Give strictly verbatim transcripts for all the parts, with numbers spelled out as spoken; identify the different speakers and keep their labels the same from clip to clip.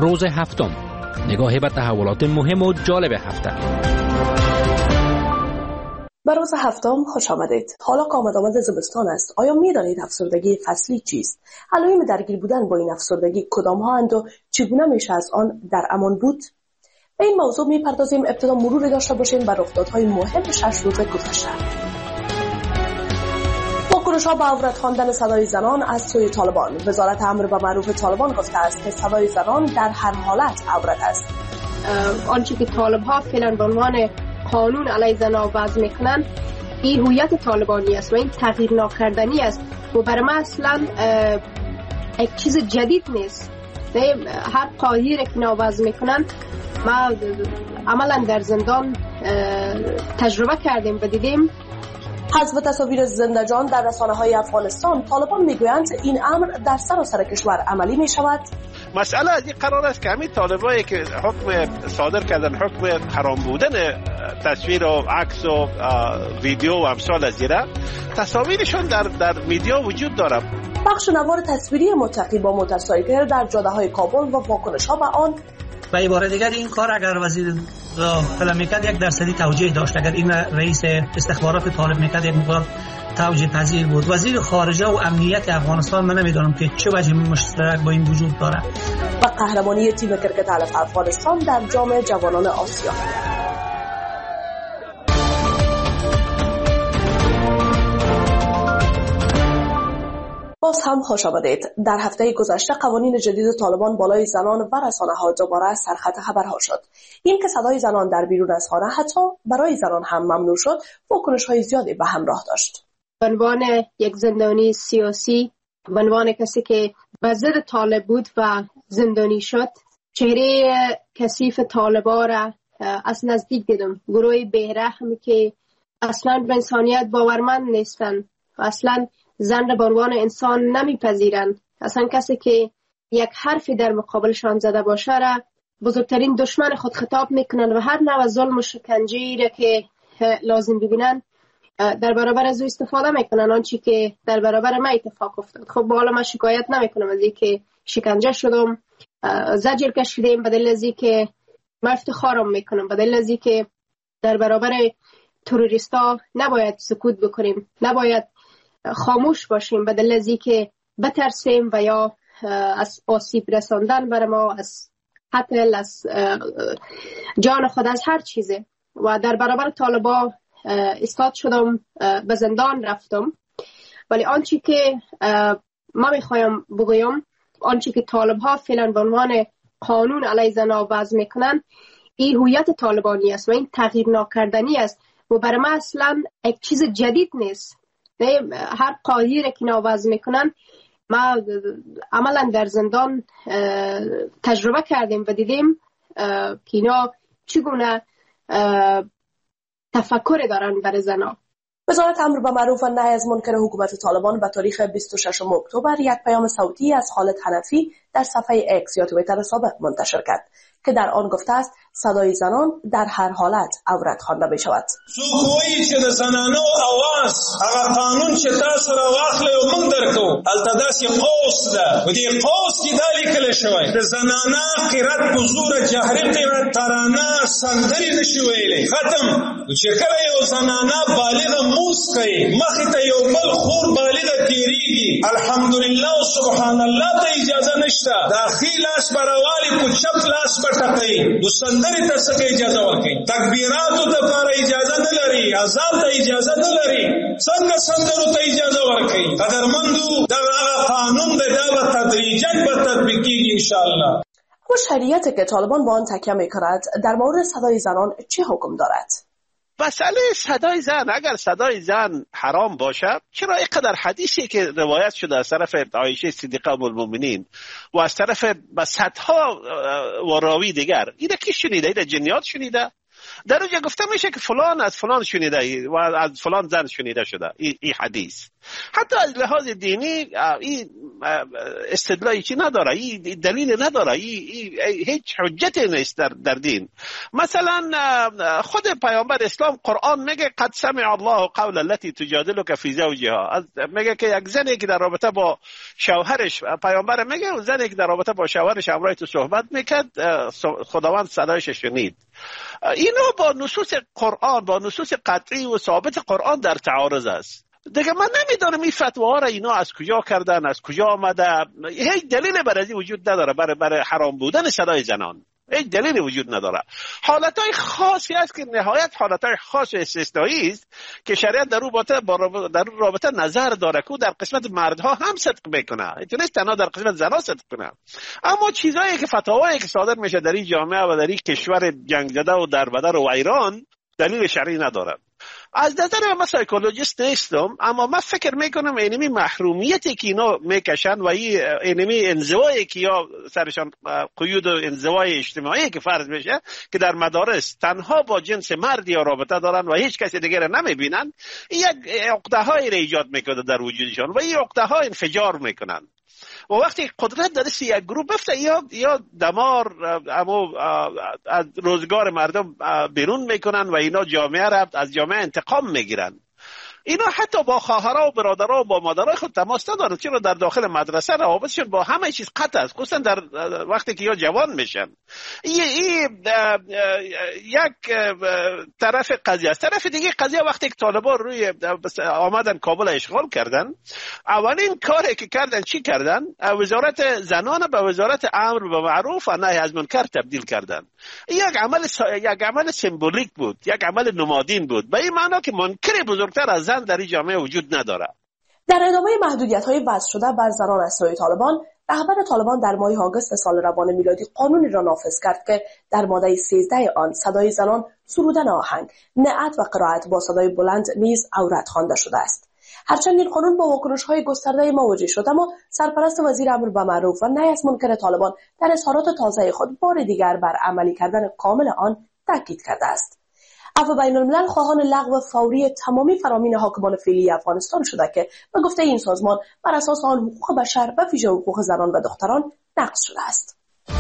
Speaker 1: روز هفتم، نگاهی به تحولات مهم و جالب هفته.
Speaker 2: به روز هفتم خوش آمدید. حالا که آمد آمد زمستان است، آیا می دانید افسردگی فصلی چیست؟ علائم درگیر بودن با این افسردگی کدام ها اند و چگونه میشه از آن در امان بود؟ به این موضوع می پردازیم. ابتدا مروری داشته باشیم بر رخدادهای مهم شش روز گذشته. واکنش‌ها به عورت خواندن صدای زنان از سوی طالبان. وزارت امر به معروف طالبان گفته است که صدای زنان در هر حالت عورت است.
Speaker 3: آنچه که طالب‌ها فعلا به عنوان قانون علیه زنان وضع میکنن، این هویت طالبانی است و این تغییر ناکردنی است و برای ما اصلا یک چیز جدید نیست. هر قانونی که اینا وضع میکنن ما عملا در زندان تجربه کردیم و دیدیم.
Speaker 2: حذف تصاویر زنده‌جان در رسانه‌های افغانستان. طالبان میگویند این امر در سراسر کشور عملی می شود.
Speaker 4: مسئله از این قرار است که همین طالبایی که حکم صادر کردن، حکم حرام بودن تصویر و عکس و ویدیو و امثال از ایره، تصاویرشون در در میدیا وجود داره.
Speaker 2: بخش نوار تصویری متقی با موتورسایکل در جاده‌های کابل و واکنش‌ها به آن.
Speaker 5: به عبارت دیگر این کار اگر وزیر داخله میکرد یک درصدی توجیه داشت، اگر این رئیس استخبارات طالب میکرد یک مقدار توجیه پذیر بود. وزیر خارجه و امنیت افغانستان من نمیدونم که چه وجه مشترک با این وجود داره.
Speaker 2: و قهرمانی تیم کرکت علف افغانستان در جام جوانان آسیا. باز هم خوش آمدید. در هفته گذشته قوانین جدید طالبان بالای زنان و رسانه‌ها دوباره سرخط خبرها شد. این که صدای زنان در بیرون از خانه حتی برای زنان هم ممنوع شد، واکنش‌های زیادی به همراه داشت.
Speaker 3: به عنوان یک زندانی سیاسی، به عنوان کسی که به ضد طالب بود و زندانی شد، چهره کثیف طالبا را از نزدیک دیدم. گروه بی‌رحمی که اصلاً به انسانیت باورمند نیستند، اصلاً زن را به عنوان انسان نمیپذیرند. اصلا کسی که یک حرفی در مقابلشان زده باشه را بزرگترین دشمن خود خطاب میکنند و هر نوع ظلم و شکنجه‌ای را که لازم ببینند در برابر از او استفاده میکنن. آنچه که در برابر ما اتفاق افتاد، خب بالا من شکایت نمیکنم از اینکه شکنجه شدم، زجر کشیدم، به دلیل از اینکه من افتخارم میکنم، به دلیل از اینکه در برابر تروریستا نباید سکوت بکنیم، نباید خاموش باشیم، به دلیل از اینکه بترسیم و یا از آسیب رساندن بر ما، از قتل، از جان خود، از هر چیزه. و در برابر طالبا استاد شدم، به زندان رفتم. ولی آنچه که ما میخوایم بگویم، آنچه که طالب ها فعلا به عنوان قانون علیه زنان وضع میکنن، این هویت طالبانی است و این تغییر ناکردنی است و برای ما اصلا یک چیز جدید نیست. هر قانونی که اینا وضع میکنن ما عملا در زندان تجربه کردیم و دیدیم که اینا چگونه تفکر دارن برای زنا.
Speaker 2: وزارت امر به معروف و نهی از منکر حکومت طالبان به تاریخ بیست و ششم اکتبر یک پیام صوتی از خالد حنفی در صفحه اکس یا توییتر سابق منتشر کرد که در آن گفته است صدای زنان در هر حالت عورت خوانده می شود.
Speaker 6: سوخویی چې د زنانو اواز هغه قانون چې تاسو را واخلې او موږ درکو هلته داسې قوس ده و دې قوس کې دا لیکل شوی د زنانه قرت په زوره جهري قرت ترانه سندرې نشي ویلی ختم. چې کله یو زنانه بالغه موس کوي مخې ته یو بل خور بالغه تیریږي الحمدلله او سبحان الله ته اجازه نشته. د اخی لاس بروالي په چپ لاس پټکوي د سندرې ته څه اجازه ورکوي، تکبیراتو ته پر اجازه نه لري، اذان ته اجازه نه لري، څنګه سندرو ته اجازه ورکوي. قدرمندو دغه قانون به دا به تدریجاً به تطبیق کیږي ان شاء الله.
Speaker 2: و شریعتی که طالبان با آن تکیه می‌کند در مورد صدای زنان چه حکم دارد؟
Speaker 4: مسئله صدای زن، اگر صدای زن حرام باشه، چرا اینقدر حدیثی که روایت شده از طرف عایشه صدیقه ام المؤمنین و از طرف صدها و راوی دیگر، اینا کی شنیده؟ اینا جنیات شنیده؟ در اونجا گفته میشه که فلان از فلان شنیده و از فلان زن شنیده شده. این ای حدیث حتی از لحاظ دینی این استدلالی چی نداره، این دلیل نداره، این هیچ حجتی نیست در, در دین. مثلا خود پیامبر اسلام قرآن میگه قد سمع الله قول التي تجادلك في زوجها، میگه که یک زنی که در رابطه با شوهرش، پیامبر میگه زنی که در رابطه با شوهرش همراه تو صحبت میکرد خداوند صدایش شنید. اینو با نصوص قرآن، با نصوص قطعی و ثابت قرآن در تعارض است. دیگه من نمیدونم این فتواها را اینا از کجا کردن، از کجا آمده. هیچ دلیل برای این وجود نداره برای برای حرام بودن صدای زنان، هیچ دلیلی وجود نداره. حالتهای خاصی است که نهایت حالتهای خاص و استثنایی است که شریعت در رابطه با در رابطه نظر داره که در قسمت مردها هم صدق میکنه، اینطوری تنها در قسمت زنها صدق کنه. اما چیزایی که فتاوایی که صادر میشه در این جامعه و در این کشور جنگ زده و دربدر و ایران دلیل شرعی نداره. از نظر من سایکولوژیست نیستم، اما من فکر میکنم اینمی محرومیتی که اینا میکشن و اینمی انزوایی که یا سرشان قیود و انزوای اجتماعی که فرض میشه که در مدارس تنها با جنس مرد یا رابطه دارن و هیچ کسی دیگر نمیبینن، یک عقده‌هایی را ایجاد میکنه در وجودشان و این عقده‌ها انفجار میکنن. و وقتی قدرت در سی یک گروه بفته یا یا دمار اما از روزگار مردم بیرون میکنن و اینا جامعه را از جامعه انتقام میگیرن. اینا حتی با خواهرها و برادرها و با مادرای خود تماس ندارن، چرا در داخل مدرسه روابطشون با همه چیز قطع است، خصوصا در وقتی که یا جوان میشن. این ای یک طرف قضیه است. طرف دیگه قضیه وقتی که طالبان روی آمدن کابل اشغال کردن، اولین کاری که کردن چی کردن؟ وزارت زنان به وزارت امر به معروف و نهی از منکر تبدیل کردن. یک عمل یک عمل سمبولیک بود، یک عمل نمادین بود، به این معنا که منکر بزرگتر از زن در این جامعه وجود نداره.
Speaker 2: در ادامه محدودیت‌های وضع شده بر زنان از سوی طالبان، رهبر طالبان در ماه آگوست سال روان میلادی قانونی را نافذ کرد که در ماده سیزده آن صدای زنان سرودن آهنگ، نعت و قرائت با صدای بلند نیز عورت خوانده شده است. هرچند این قانون با واکنش‌های گسترده مواجه شد، اما سرپرست وزیر امر به معروف و نهی از منکر طالبان در اظهارات تازه خود بار دیگر بر عملی کردن کامل آن تاکید کرده است. عفو بین الملل خواهان لغو فوری تمامی فرامین حاکمان فعلی افغانستان شده که به گفته این سازمان بر اساس آن حقوق بشر و ویژه حقوق زنان و دختران نقض شده است.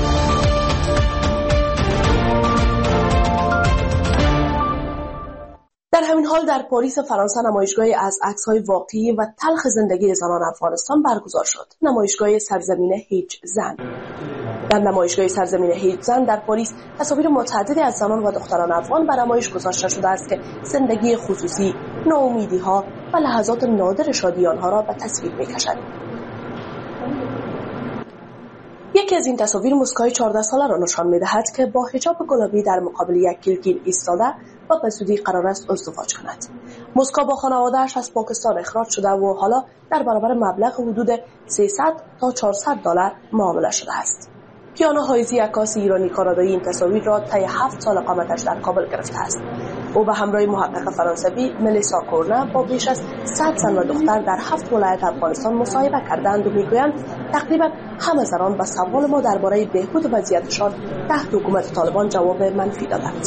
Speaker 2: در همین حال در پاریس فرانسه نمایشگاهی از عکس‌های واقعی و تلخ زندگی زنان افغانستان برگزار شد. نمایشگاه سرزمین هیچ زن. در نمایشگاه سرزمین هیچ زن در پاریس تصاویر متعددی از زنان و دختران افغان به نمایش گذاشته شده است که زندگی خصوصی، ناامیدی‌ها و لحظات نادر شادی آنها را به تصویر می‌کشد. یکی از این تصاویر مسکای چهارده ساله را نشان می‌دهد که با حجاب گلابی در مقابل یک کلکین ایستاده و به زودی قرار است ازدواج کند. مسکا با خانواده‌اش از پاکستان اخراج شده و حالا در برابر مبلغ حدود سیصد تا چهارصد دلار معامله شده است. کیانا هایزی عکاس ایرانی کانادایی این تصاویر را طی هفت سال اقامتش در کابل گرفته است. او به همراه محقق فرانسوی ملیسا کورنا با بیش از صد زن و دختر در هفت ولایت افغانستان مصاحبه کردند و میگویند تقریبا همه زنان به سوال ما درباره بهبود وضعیتشان تحت حکومت طالبان جواب منفی دادند.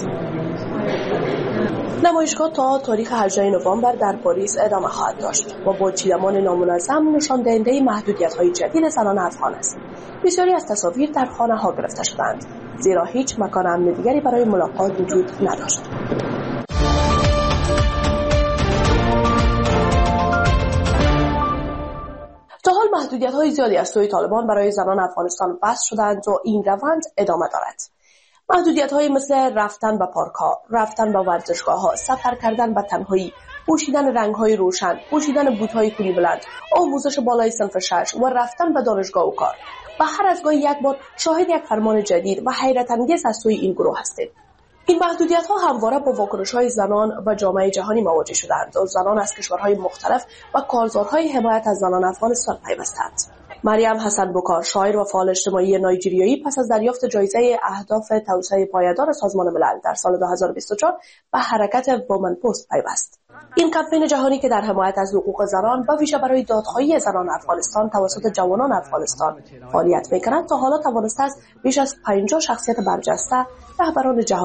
Speaker 2: نمایشگاه تا تاریخ هجدهم نوامبر در پاریس ادامه خواهد داشت و با چیدمان نامنظم نشان دهنده محدودیت‌های جدید زنان افغان است. بسیاری از تصاویر در خانه‌ها گرفته شدند، زیرا هیچ مکان امن دیگری برای ملاقات وجود نداشت. تا حال محدودیت‌های زیادی از سوی طالبان برای زنان افغانستان وضع شدند و این روند ادامه دارد. محدودیت‌های مثل رفتن به پارک‌ها، رفتن به ورزشگاه‌ها، سفر کردن به تنهایی، پوشیدن رنگ‌های روشن، پوشیدن بوت‌های کولی بلند، آموزش بالای صنف شش و رفتن به دانشگاه و کار. و هر از گاهی یک بار شاهد یک فرمان جدید و حیرت انگیز از سوی این گروه هستیم. این محدودیت‌ها همواره با واکنش‌های زنان و جامعه جهانی مواجه شدند و زنان از کشورهای مختلف و کارزارهای حمایت از زنان افغانستان پیوستند. مریم حسن بکار، شاعر و فعال اجتماعی نایجریایی، پس از دریافت جایزه اهداف توسعه پایدار سازمان ملل در سال دو هزار و بیست و چهار به حرکت وومن پست پیوست. این کمپین جهانی که در حمایت از حقوق زنان و ویژه برای دادخواهی زنان افغانستان توسط جوانان افغانستان فعالیت می‌کند، تا حالا توانسته است بیش از پنجاه شخصیت برجسته، رهبران جهانی،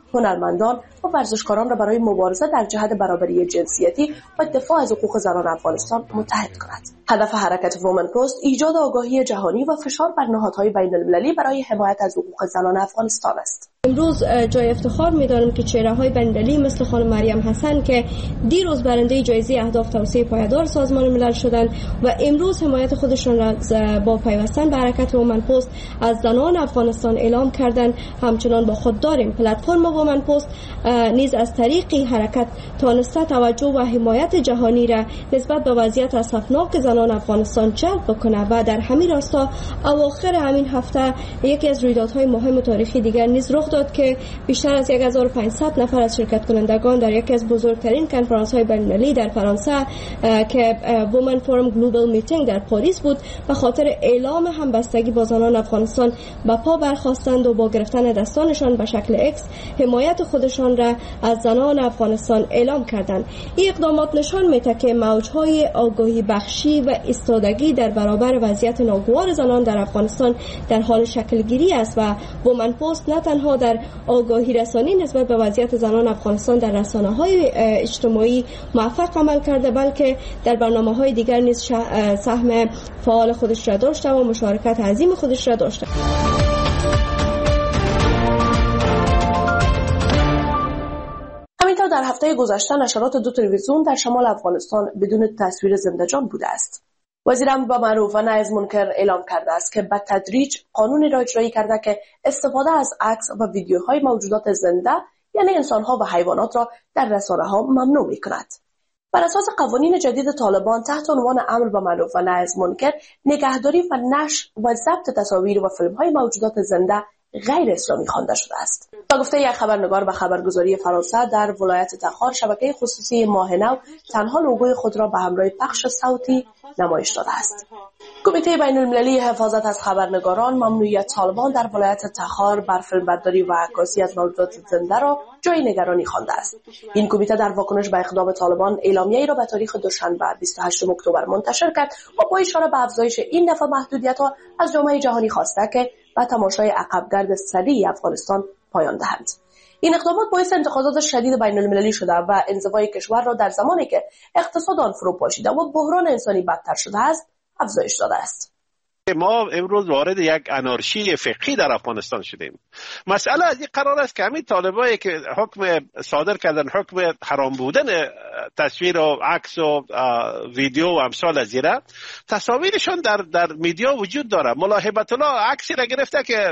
Speaker 2: هنرمندان و ورزشکاران را برای مبارزه در جهت برابری جنسیتی و دفاع از حقوق زنان افغانستان متحد کند. هدف حرکت وومن پست ایجاد آگاهی جهانی و فشار بر نهادهای بین المللی برای حمایت از حقوق زنان افغانستان است.
Speaker 7: امروز جای افتخار می‌دانم که چهره‌های بین‌المللی مثل خانم مریم حسن که دیروز برنده جایزه اهداف توسعه پایدار سازمان ملل شدند و امروز حمایت خودشان را با پیوستن به حرکت وومن پست از زنان افغانستان اعلام کردند. همچنان با خود داریم پلتفرم وومن پست نیز از طریق حرکت تانسته توجه و حمایت جهانی را نسبت به وضعیت اسفناک زنان افغانستان جلب بکنه و در همین راستا اواخر همین هفته یکی از رویدادهای مهم تاریخی دیگر نیز رخ داد که بیشتر از هزار و پانصد نفر از شرکت کنندگان در یکی از بزرگترین کنفرانس‌های بین‌المللی در فرانسه که وومن فورم گلوبال میتینگ در پاریس بود به خاطر اعلام همبستگی با زنان افغانستان به پا برخاستند و با گرفتن دستانشان به شکل اکس حمایت خودشان را از زنان افغانستان اعلام کردند. این اقدامات نشان می‌دهد که موج‌های آگاهی بخشی و ایستادگی در برابر وضعیت ناگوار زنان در افغانستان در حال شکل گیری است و وومن پست نه تنها در آگاهی رسانی نسبت به وضعیت زنان افغانستان در رسانه‌های اجتماعی موفق عمل کرده بلکه در برنامه‌های دیگر نیز سهم فعال خودش را داشته و مشارکت عظیم خودش را داشته.
Speaker 2: همینطور در هفته گذشته نشرات دو تلویزیون در شمال افغانستان بدون تصویر زنده‌جان بوده است. وزیر امر معروف و نهی از منکر اعلام کرده است که به تدریج قانونی را اجرایی کرده که استفاده از عکس و ویدیوهای موجودات زنده یعنی انسان‌ها و حیوانات را در رسانه‌ها ممنوع می‌کند. بر اساس قوانین جدید طالبان تحت عنوان امر به معروف و نهی از منکر نگهداری و نشر و ضبط تصاویر و فیلم‌های موجودات زنده غیر اسلامی خوانده شده است. با گفته یک خبرنگار به خبرگزاری فرانسه در ولایت تخار شبکه خصوصی ماه نو تنها لوگوی خود را به همراه پخش صوتی نمایش داده است. کمیته بین المللی حفاظت از خبرنگاران ممنوعیت طالبان در ولایت تخار بر فیلمبرداری و عکاسی از موجودات زنده را جای نگرانی خوانده است. این کمیته در واکنش به اقدام طالبان اعلامیه‌ای را به تاریخ دوشنبه بیست و هشتم اکتبر منتشر کرد و با اشاره به افزایش این دفعه محدودیت‌ها از جامعه جهانی خواسته که به تماشای عقبگرد سریع افغانستان پایان دهند. این اقدامات باعث انتقادات شدید بین المللی شده و انزوای کشور را در زمانی که اقتصاد آن فرو پاشیده و بحران انسانی بدتر شده است افزایش داده است.
Speaker 4: ما امروز وارد یک انارشی فقهی در افغانستان شدیم. مسئله از این قرار است که همین طالبایی که حکم صادر کردن حکم حرام بودن تصویر و عکس و ویدیو و امثال از ایره تصاویرشان در در میدیا وجود داره. ملا هیبت الله عکسی را گرفته که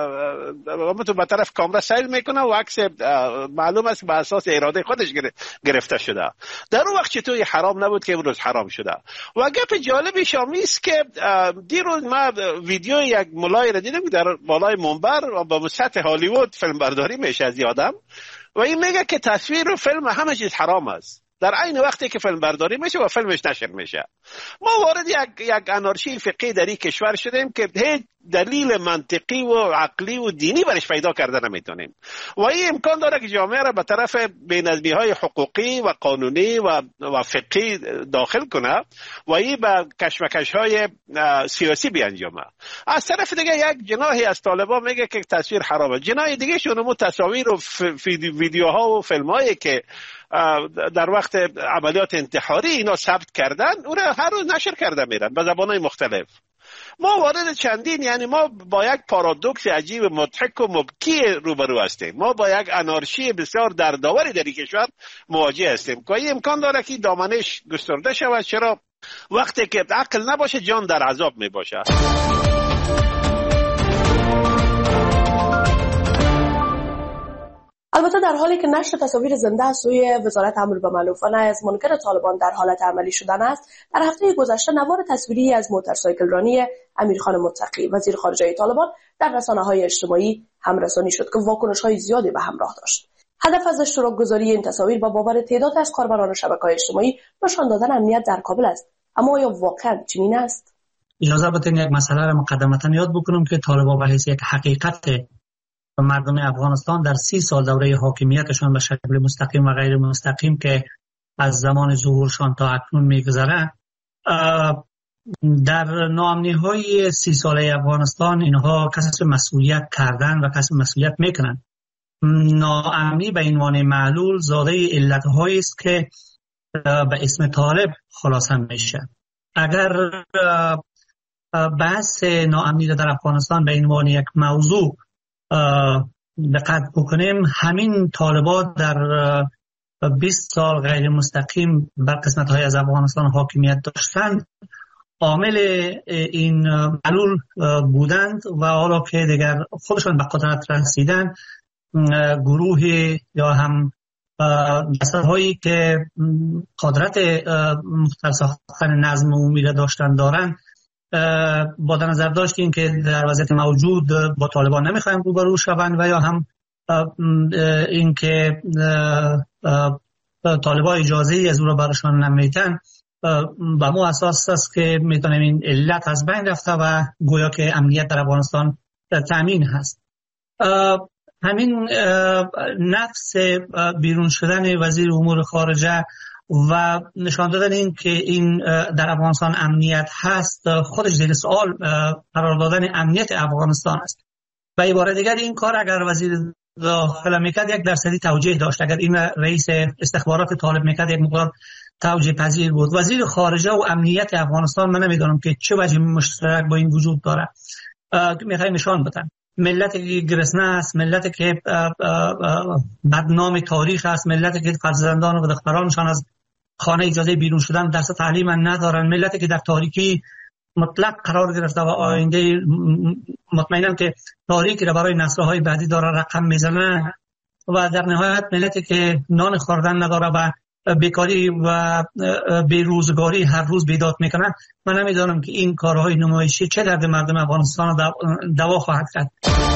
Speaker 4: تو به طرف کامرا سیل میکنه و عکس معلوم است به اساس اراده خودش گرفته شده. در اون وقت چطوری حرام نبود که امروز حرام شده. و گپ جالبی شامی است که دیروز ما ویدیو یک ملای را دیدم در بالای منبر و با سطح هالیوود فیلم برداری میشه از آدم و این میگه که تصویر و فیلم همه چیز حرام است در عین وقتی که فیلم برداری میشه و فیلمش نشر میشه. ما وارد یک یک انارشی فقهی در این کشور شدیم که هیچ دلیل منطقی و عقلی و دینی برش پیدا کرده نمیتونیم و این امکان داره که جامعه را به طرف بی‌نظمی‌های حقوقی و قانونی و و فقهی داخل کنه و این به کشمکش‌های سیاسی بیانجامه. از طرف دیگه یک جناحی از طالبان میگه که تصویر حرامه، جناح دیگه شونمو تصاویر و ویدیوها و فیلم‌هایی که در وقت عملیات انتحاری اینا ثبت کردن اون را هر روز نشر کرده میرن به زبان‌های مختلف. ما وارد چندین یعنی ما با یک پارادوکس عجیب مضحک و مبکی روبرو هستیم. ما با یک انارشی بسیار دردآوری در این کشور مواجه هستیم که این امکان داره که دامنش گسترده شود. چرا؟ وقتی که عقل نباشه جان در عذاب می باشه.
Speaker 2: البته در حالی که نشر تصاویر زنده از سوی وزارت امر به معروف و نهی از منکر طالبان در حالت عملی شدن است، در هفته گذشته نوار تصویری از موتورسایکل رانی امیرخان متقی وزیر خارجه طالبان در رسانه‌های اجتماعی همرسانی شد که واکنش‌های زیادی به همراه داشت. هدف از اشتراک گذاری این تصاویر با باور تعداد از کاربران شبکه‌های اجتماعی نشان دادن امنیت در کابل است. اما آیا واقعا چنین است؟
Speaker 5: اجازه بدین یک مسئله را مقدمتاً یاد بکنم که طالبان به حیث یک حقیقت و مردم افغانستان در سی سال دوره حاکمیتشان به شکل مستقیم و غیر مستقیم که از زمان ظهورشان تا اکنون میگذره، در ناامنی‌های سی ساله افغانستان اینها کسب مسئولیت کردن و کسب مسئولیت میکنن ناامنی به عنوان معلول زاده علت‌هایی است که به اسم طالب خلاصه میشه. اگر بحث ناامنی در افغانستان به عنوان یک موضوع دقت بکنیم، همین طالبان در بیست سال غیر مستقیم بر قسمت‌های از افغانستان حاکمیت داشتند، عامل این معلول بودند و حالا که دیگر خودشان به قدرت رسیدن، گروه یا هم جسدهایی که قدرت مختل ساختن نظم عمومی را داشتن دارن، با در نظر داشتیم که در وضعیت موجود با طالبان نمیخوایم روبرو شوند و یا هم این که طالبان اجازه از او را برشان نمیتن، با مو اساس است که میتونیم این علت از بین رفته و گویا که امنیت در افغانستان تامین هست. همین نفس بیرون شدن وزیر امور خارجه و نشان دادن این که این در افغانستان امنیت هست، خودش زیر سوال قرار دادن امنیت افغانستان است. و عبارت دیگر این کار اگر وزیر داخله میکرد یک درصدی توجیه داشت، اگر این رئیس استخبارات طالب میکرد یک مقدار توجیه پذیر بود. وزیر خارجه و امنیت افغانستان من نمیدونم که چه وجه مشترک با این وجود داره. میخوای نشان بدن ملت که گرسنه است، ملت که بدنام تاریخ است، ملت که فرزندان و دخترانشان از خانه اجازه بیرون شدن درس تعلیم ندارن، ملت که در تاریکی مطلق قرار گرفته و آینده مطمئنم که تاریکی را برای نسل‌های بعدی داره رقم میزنه و در نهایت ملتی که نان خوردن نداره و بیکاری و بیروزگاری هر روز بیداد میکنن. من نمیدانم که این کارهای نمایشی چه درد مردم افغانستان دوا خواهد کرد.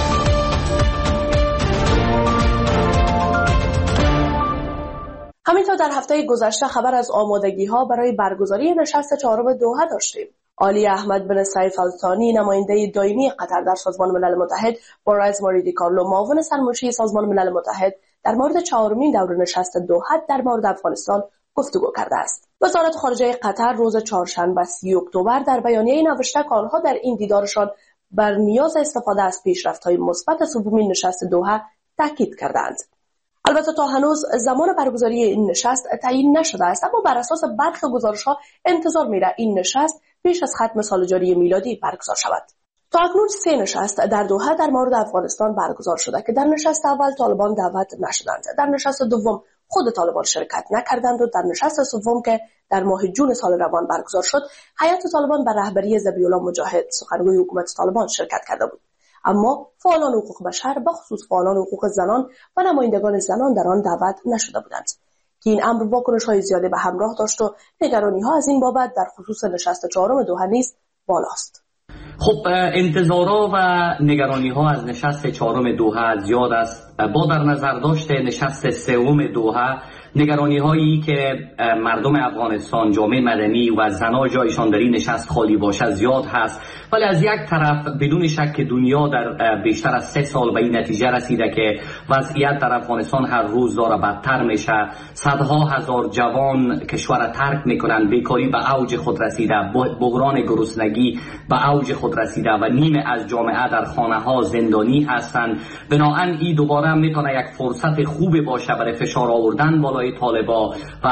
Speaker 2: همینطور در هفته گذشته خبر از آمادگی ها برای برگزاری نشست چهارم دوحه داشتیم. علی احمد بن سیف الثانی، نماینده دائمی قطر در سازمان ملل متحد، با رئیس ماریدی کارلو، معاون سرمنشی سازمان ملل متحد، در مورد چهارمین دور نشست دوحه در مورد افغانستان گفتگو کرده است. وزارت خارجه قطر روز چهارشنبه سی اکتبر در بیانیه‌ای نوشته که آنها در این دیدارشان بر نیاز استفاده از پیشرفت‌های مثبت سومین نشست دوحه تاکید کردند. البته تا هنوز زمان برگزاری این نشست تعیین نشده است، اما بر اساس برخی گزارش‌ها انتظار می‌رود این نشست پیش از ختم سال جاری میلادی برگزار شود. تا اکنون سه نشست در دوحه در مورد افغانستان برگزار شده که در نشست اول طالبان دعوت نشدند، در نشست دوم خود طالبان شرکت نکردند و در نشست سوم که در ماه جون سال روان برگزار شد، هیئت طالبان بر رهبری ذبیح الله مجاهد، سخنگوی حکومت طالبان، شرکت کرده بود. اما فعالان حقوق بشر، بخصوص فعالان حقوق زنان و نمایندگان زنان در آن دعوت نشده بودند که این امر واکنش‌های زیاده به همراه داشت و نگرانی‌ها از این بابت در خصوص نشست چهارم دوحه نیز بالاست.
Speaker 8: خب انتظارها و نگرانی‌ها از نشست چهارم دوحه زیاد است. با در نظر داشت نشست سوم دوحه، نگرانی هایی که مردم افغانستان، جامعه مدنی و زنها جایشان در این نشست خالی باشد زیاد هست، ولی از یک طرف بدون شک دنیا در بیشتر از سه سال به این نتیجه رسیده که وضعیت در افغانستان هر روز داره بدتر میشه. صدها هزار جوان کشور ترک میکنن، بیکاری به اوج خود رسیده، بحران گرسنگی به اوج خود رسیده و نیمه از جامعه در خانه ها زندانی هستند. بنابراین این دوباره میتونه یک فرصت خوبی باشه برای فشار آوردن بالای طالبان و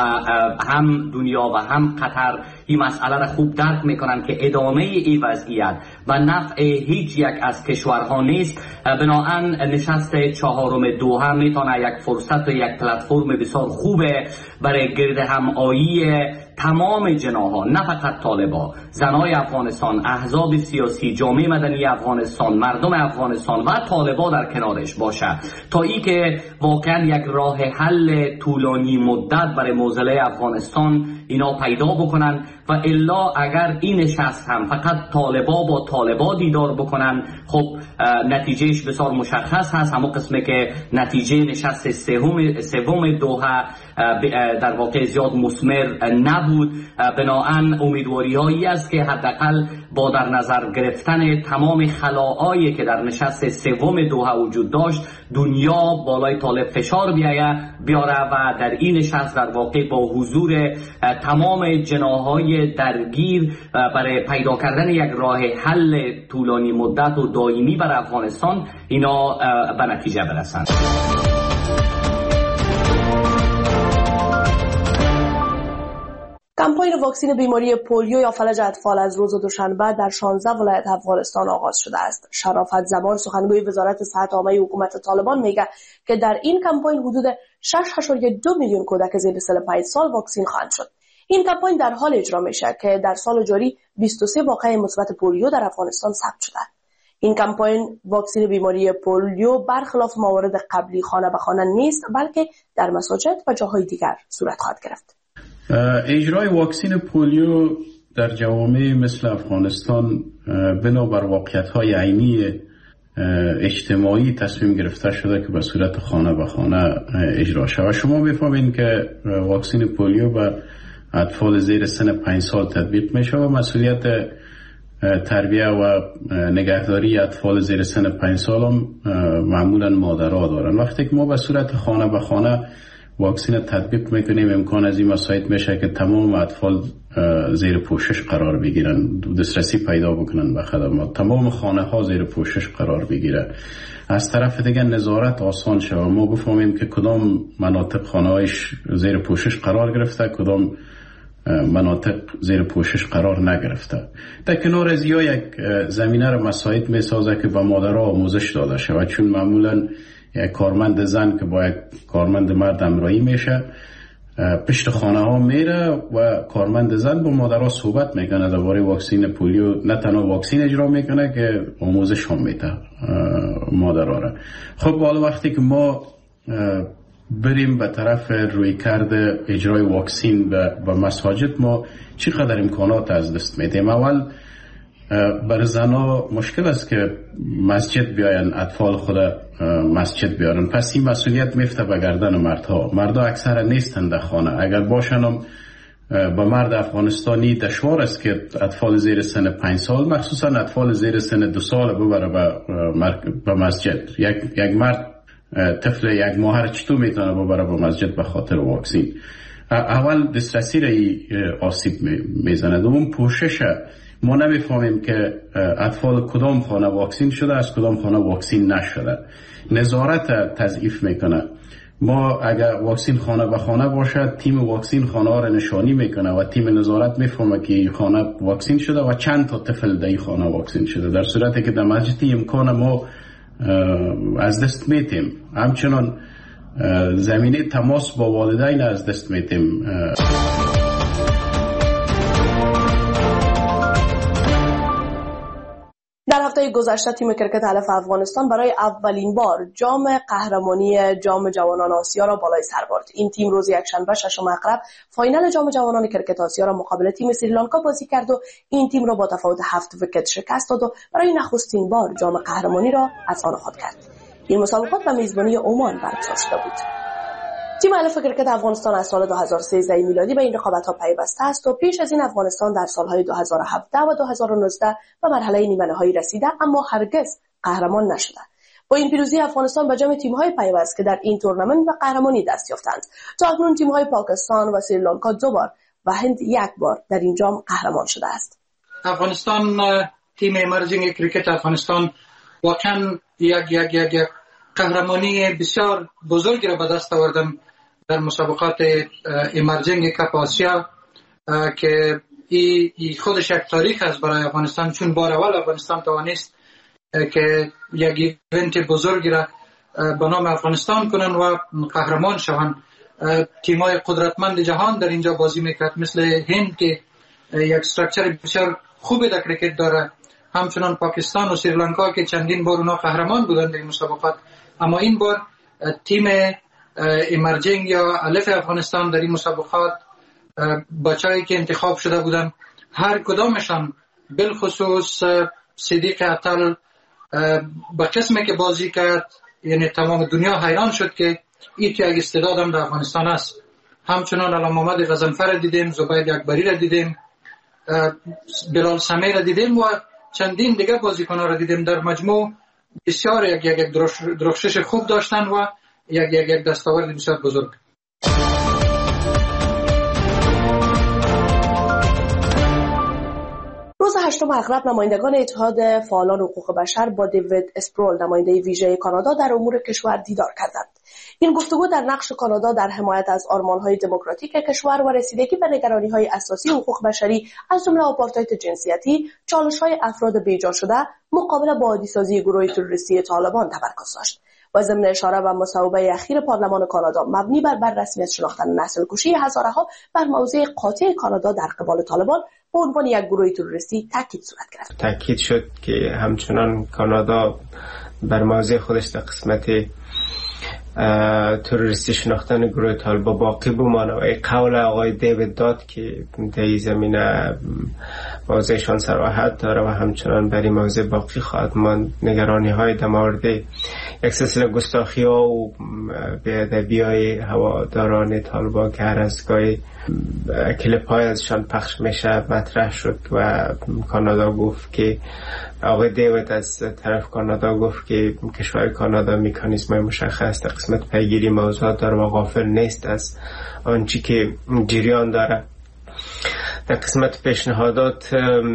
Speaker 8: هم دنیا و هم قطر این مسئله را خوب درک میکنن که ادامه این وضعیت و نفع هیچ یک از کشورها نیست. بنابراین نشست چهارم دوحه میتونه یک فرصت و یک پلتفرم بسیار خوبه برای گرد همایی تمام جناح‌ها، نه فقط طالبان، زنای افغانستان، احزاب سیاسی، جامعه مدنی افغانستان، مردم افغانستان و طالبان در کنارش باشه تا ای که واقعا یک راه حل طولانی مدت برای معضله افغانستان اینا پیدا بکنن و الا اگر این نشست هم فقط طالبان با طالبان دیدار بکنن، خب نتیجهش بسیار مشخص هست. همون قسمه که نتیجه نشست سوم سوم دوحه در واقع زیاد مثمر نبود. بنابراین امیدواری هایی است که حداقل با در نظر گرفتن تمام خلاهایی که در نشست سوم دوحه وجود داشت، دنیا بالای طالب فشار بیاره بیاره و در این نشست در واقع با حضور تمام جناحهای های درگیر برای پیدا کردن یک راه حل طولانی مدت و دائمی برای افغانستان اینا به نتیجه برسند.
Speaker 2: کمپاین واکسین بیماری پولیو یا فلج اطفال از روز دوشنبه در شانزده ولایت افغانستان آغاز شده است. شرافت زمان سخنگوی وزارت صحت عامه حکومت طالبان میگه که در این کمپاین حدود شش ممیز دو میلیون کودک زیر سن پنج سال واکسین خواهند شد. این کمپاین در حال اجرا میشه که در سال جاری بیست و سه واقعه مثبت پولیو در افغانستان ثبت شده. این کمپاین واکسین بیماری پولیو برخلاف موارد قبلی خانه به خانه نیست، بلکه در مساجد و جاهای دیگر صورت خواهد گرفت.
Speaker 9: اجرای واکسین پولیو در جوامع مثل افغانستان بنابر واقعیت‌های عینی اجتماعی تصمیم گرفته شده که به صورت خانه به خانه اجرا شود. شما می‌فهمید که واکسین پولیو بر اطفال زیر سن پنج سال تطبیق میشه و مسئولیت تربیه و نگهداری اطفال زیر سن پنج سال هم معمولا مادرها دارن. وقتی که ما به صورت خانه به خانه واکسین تطبیق میکنیم، امکان از این مساعد میشه که تمام اطفال زیر پوشش قرار بگیرن، دسترسی پیدا بکنن به خدمات، تمام خانه ها زیر پوشش قرار بگیره. از طرف دیگه نظارت آسان شود، ما بفهمیم که کدام مناطق خانه هایش زیر پوشش قرار گرفته، کدام مناطق زیر پوشش قرار نگرفته. در کنار از یا یک زمینه را مساعد میسازه که به مادرها آموزش داده شود، چون معمولا یک کارمند زن که با یک کارمند مرد همراهی میشه پشت خانه ها میره و کارمند زن با مادرها صحبت میکنه درباره واکسین پولیو. نه تنها واکسین اجرا میکنه که آموزش هم میده مادرها را. خب حالا وقتی که ما بریم به طرف روی کرده اجرای واکسین به مساجد، ما چقدر امکانات از دست میدیم. اول برای زنها مشکل است که مسجد بیاین، اطفال خود مسجد بیارن، پس این مسئولیت میفته به گردن مردها. مردها اکثر نیستند در خانه، اگر باشن هم با مرد افغانستانی دشوار است که اطفال زیر سن پنج سال مخصوصا اطفال زیر سن دو سال ببره به مسجد. یک یک مرد طفل یک ماه را چطور میتونه ببره به مسجد به خاطر واکسین؟ اول دسترسی را آسیب میزنه. دوم پوشش. ما نمیفهمیم که اطفال کدام خانه واکسین شده از کدام خانه واکسین نشده. نظارت تضعیف میکنه. ما اگر واکسین خانه به خانه باشد، تیم واکسین خانه ها را نشانی میکنه و تیم نظارت میفهمه که این خانه واکسین شده و چند تا طفل در این خانه واکسین شده، در صورتی که در مسجد امکان ما از دست میتیم. همچنان زمینه تماس با والدین از دست میتیم.
Speaker 2: در هفته گذشته تیم کرکت علف افغانستان برای اولین بار جام قهرمانی جام جوانان آسیا را بالای سر برد. این تیم روز یکشنبه ششم اکتبر فاینال جام جوانان کرکت آسیا را مقابل تیم سریلانکا بازی کرد و این تیم را با تفاوت هفت ویکت شکست داد و برای نخستین بار جام قهرمانی را از آن خود کرد. این مسابقات به میزبانی عمان برگزار شده بود. تیم علف کرکت افغانستان از سال دو هزار و سیزده میلادی به این رقابت‌ها پیوسته است و پیش از این افغانستان در سالهای دو هزار و هفده و دو هزار و نوزده به مرحله نیمه‌نهایی رسیده اما هرگز قهرمان نشده. با این پیروزی افغانستان به جمع تیم‌های پیوست که در این تورنمنت به قهرمانی دست یافتند. تا اکنون تیم‌های پاکستان و سریلانکا دو بار و هند یک بار در این جام قهرمان شده است.
Speaker 10: افغانستان، تیم امرجینگ کرکت افغانستان واقعا یک یک یک یک قهرمانی بسیار بزرگی را به دست آوردن در مسابقات امرجینگ کپ آسیا که ای, ای خودش یک تاریخ است برای افغانستان، چون بار اول افغانستان توانست که یک ایونت بزرگی را به نام افغانستان کنن و قهرمان شوند. تیم‌های قدرتمند جهان در اینجا بازی میکرد، مثل هند که یک استراکچر بسیار خوبی در کرکت داره، همچنان پاکستان و سریلانکا که چندین بار اونا قهرمان بودند در این مسابقات. اما این بار تیم امرجینگ یا الف افغانستان در این مسابقات بچه‌ای که انتخاب شده بودن، هر کدامشان بالخصوص صدیق عطل با قسمی که بازی کرد، یعنی تمام دنیا حیران شد که این که یک استعداد هم در افغانستان است. همچنان علام محمد غضنفر دیدیم، زبید اکبری را دیدیم، بلال سمی را دیدیم و چندین دیگه بازیکن‌ها را دیدیم. در مجموع بسیار یک یک درخشش خوب داشتن و یک یک یک دستاورد بسیار بزرگ.
Speaker 2: روز هشتم اغرب نمایندگان اتحاد فعالان حقوق بشر با دیوید اسپرول نماینده ویژه کانادا در امور کشور دیدار کردند. این گفتگو در نقش کانادا در حمایت از آرمان‌های دموکراتیک کشور و رسیدگی به نگرانی‌های اساسی حقوق بشری از جمله آپارتاید جنسیتی، چالش‌های افراد بیجا شده مقابله با عادی‌سازی گروه تروریستی طالبان تمرکز داشت. و ضمن اشاره به مصوبه اخیر پارلمان کانادا مبنی بر بررسمیت شناختن نسل‌کشی هزاره‌ها بر موضع قاطع کانادا در قبال طالبان به عنوان یک گروه تروریستی تاکید صورت گرفت.
Speaker 11: تاکید شد که همچنان کانادا بر موضع خودش در قسمت تروریستی شناختن گروه طالبان باقی بمانه و این قول آقای دیوید داد که در این زمینه موضعشان صراحت داره و همچنان بر این موضع باقی خواهد ماند. نگرانی های در مورد یک سلسله گستاخی ها و بی‌ادبی های هواداران طالبان که هر از گاهی کلیپ های ازشان پخش میشه مطرح شد و کانادا گفت که آقای دیوید از طرف کانادا گفت که کشور کانادا مکانیزم مشخص در قسمت پیگیری موضوعات داره و غافل نیست از آنچه که جریان داره. در قسمت پیشنهادات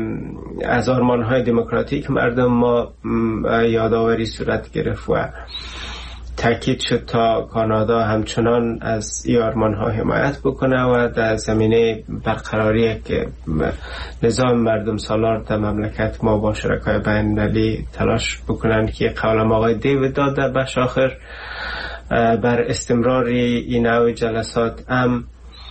Speaker 11: از آرمان‌های دموکراتیک مردم ما یادآوری صورت گرفت و تاکید شد تا کانادا همچنان از این آرمان‌ها حمایت بکنه و در زمینه برقراری که نظام مردم سالار در مملکت ما با شرکای بین‌المللی تلاش بکنن که قول آقای دیوید داد در بخش آخر بر استمرار این نوع جلسات هم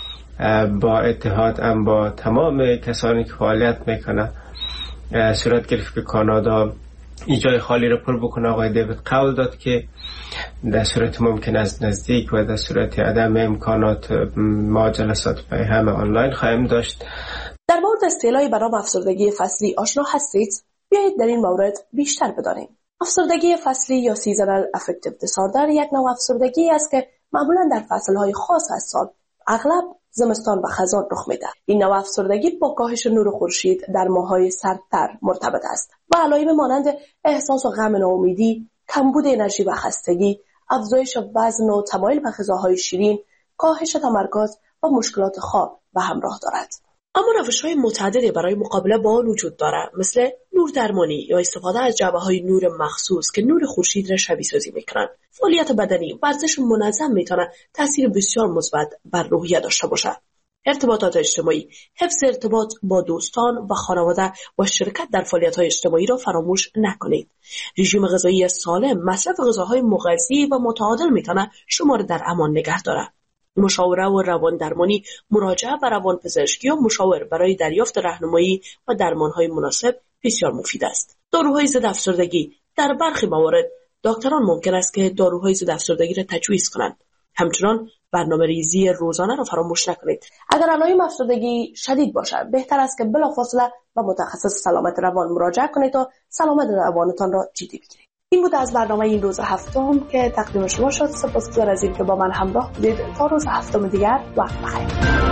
Speaker 11: با اتحاد هم با تمام کسانی که فعالیت میکنه صورت گرفت که کانادا این جای خالی رو پر بکنه. آقای دیوید قول داد که در صورت ممکن از نزدیک و در صورت عدم امکانات ما جلسات به همه آنلاین خواهیم داشت.
Speaker 2: در مورد اصطلاحی به نام افسردگی فصلی آشنا هستید؟ بیایید در این مورد بیشتر بدانیم. افسردگی فصلی یا سیزنال افکتیو دیساردر یک نوع افسردگی است که معمولا در فصلهای خاص از سال، اغلب زمستان و خزان رخ می‌دهد. این نوع افسردگی با کاهش نور خورشید در ماه‌های سردتر مرتبط است و علائم مانند احساس و غم ناامیدی، کمبود انرژی و خستگی، افزایش وزن و تمایل به غذاهای شیرین، کاهش تمرکز و مشکلات خواب به همراه دارد. اما روش‌های متعددی برای مقابله با آن وجود دارد، مثل نور درمانی یا استفاده از جعبه‌های نور مخصوص که نور خورشید را شبیه سازی می‌کنند. فعالیت بدنی، ورزش منظم می‌تواند تأثیر بسیار مثبت بر روحیه داشته باشد. ارتباطات اجتماعی، حفظ ارتباط با دوستان و خانواده و شرکت در فعالیت‌های اجتماعی را فراموش نکنید. رژیم غذایی سالم، مصرف غذاهای مغذی و متعادل می‌تواند شما را در امان نگه دارد. مشاوره و روان درمانی، مراجعه به روان پزشکی و مشاور برای دریافت راهنمایی و درمان‌های مناسب بسیار مفید است. داروهای ضد افسردگی، در برخی موارد دکتران ممکن است که داروهای ضد افسردگی را تجویز کنند. همچنان برنامه ریزی روزانه را فراموش نکنید. اگر علائم افسردگی شدید باشد، بهتر است که بلافاصله به متخصص سلامت روان مراجعه کنید تا سلامت روانتان را جدی بگیرید. این بود از برنامه این روز هفتم که تقدیم شما شد. سپاسگزار از اینکه با من همراه بودید. تا روز هفتم دیگر وقت بخیر.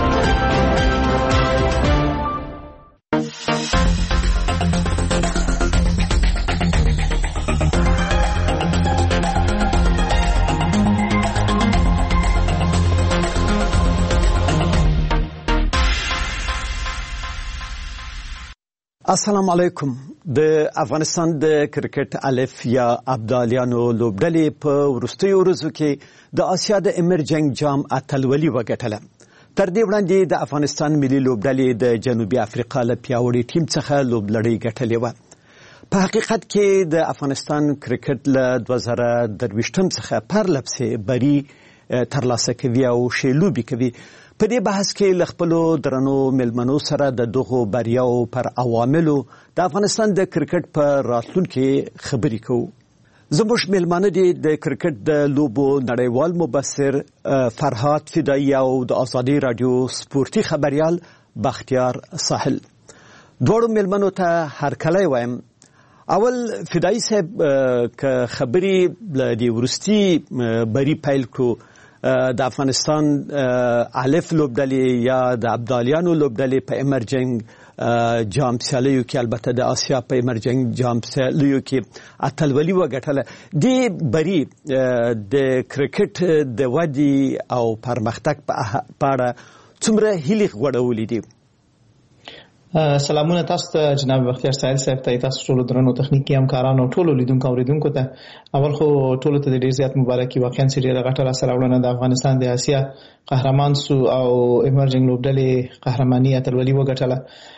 Speaker 12: السلام علیکم. د افغانستان د کرکټ الف یا ابدالیانو لوبډلې په وروستیو ورځو کې د آسیا د ایمرجنګ جام اتلولي وګټله. تر دې وړاندې د افغانستان ملي لوبډلې د جنوبي افریقا له پیاوړي ټیم څخه لوبلړۍ ګټلې وه. په حقیقت کې د افغانستان کرکټ له دوه زره درویشتم څخه پرلپسې بری ترلاسه کوي او ښې لوبې کوي. په دې بحث کې له خپلو درنو مېلمنو سره د دغو بریاو پر عواملو د افغانستان د کرکټ په راتلونکي خبرې کوو. زموږ مېلمانه دي د کرکټ د لوبو نړیوال مبصر فرهاد فدایي او د ازادي راډیو سپورتي خبریال بختیار ساحل. دواړو مېلمنو ته هرکلی وایم. اول فدایي صاحب که خبرې له دې وروستي بري پیل کړو، د افغانستان الف لوبډلې یا د ابدالیانو لوبډلې په ایمرجنګ جام سیالیو کې، البته د آسیا په ایمرجنګ جام سیالیو کې اتلولي وګټله. دې بري د کرکټ د ودې او پرمختګ په اړه څومره هیلې غوړولې دي؟
Speaker 13: سلامونه تاسو ته جناب بختیار ساحل صاحب ته، تاسو ټول درنو تخنیکی همکارانو، ټول لیدونکو اوریدونکو ته اول خو ټول ته ډیر زیات مبارکي. واقعا چې ډیره غټه سره وړاندې د افغانستان د آسیا قهرمان سو او ایمرجنګ لوبډلې قهرماني اتلولي وګټله.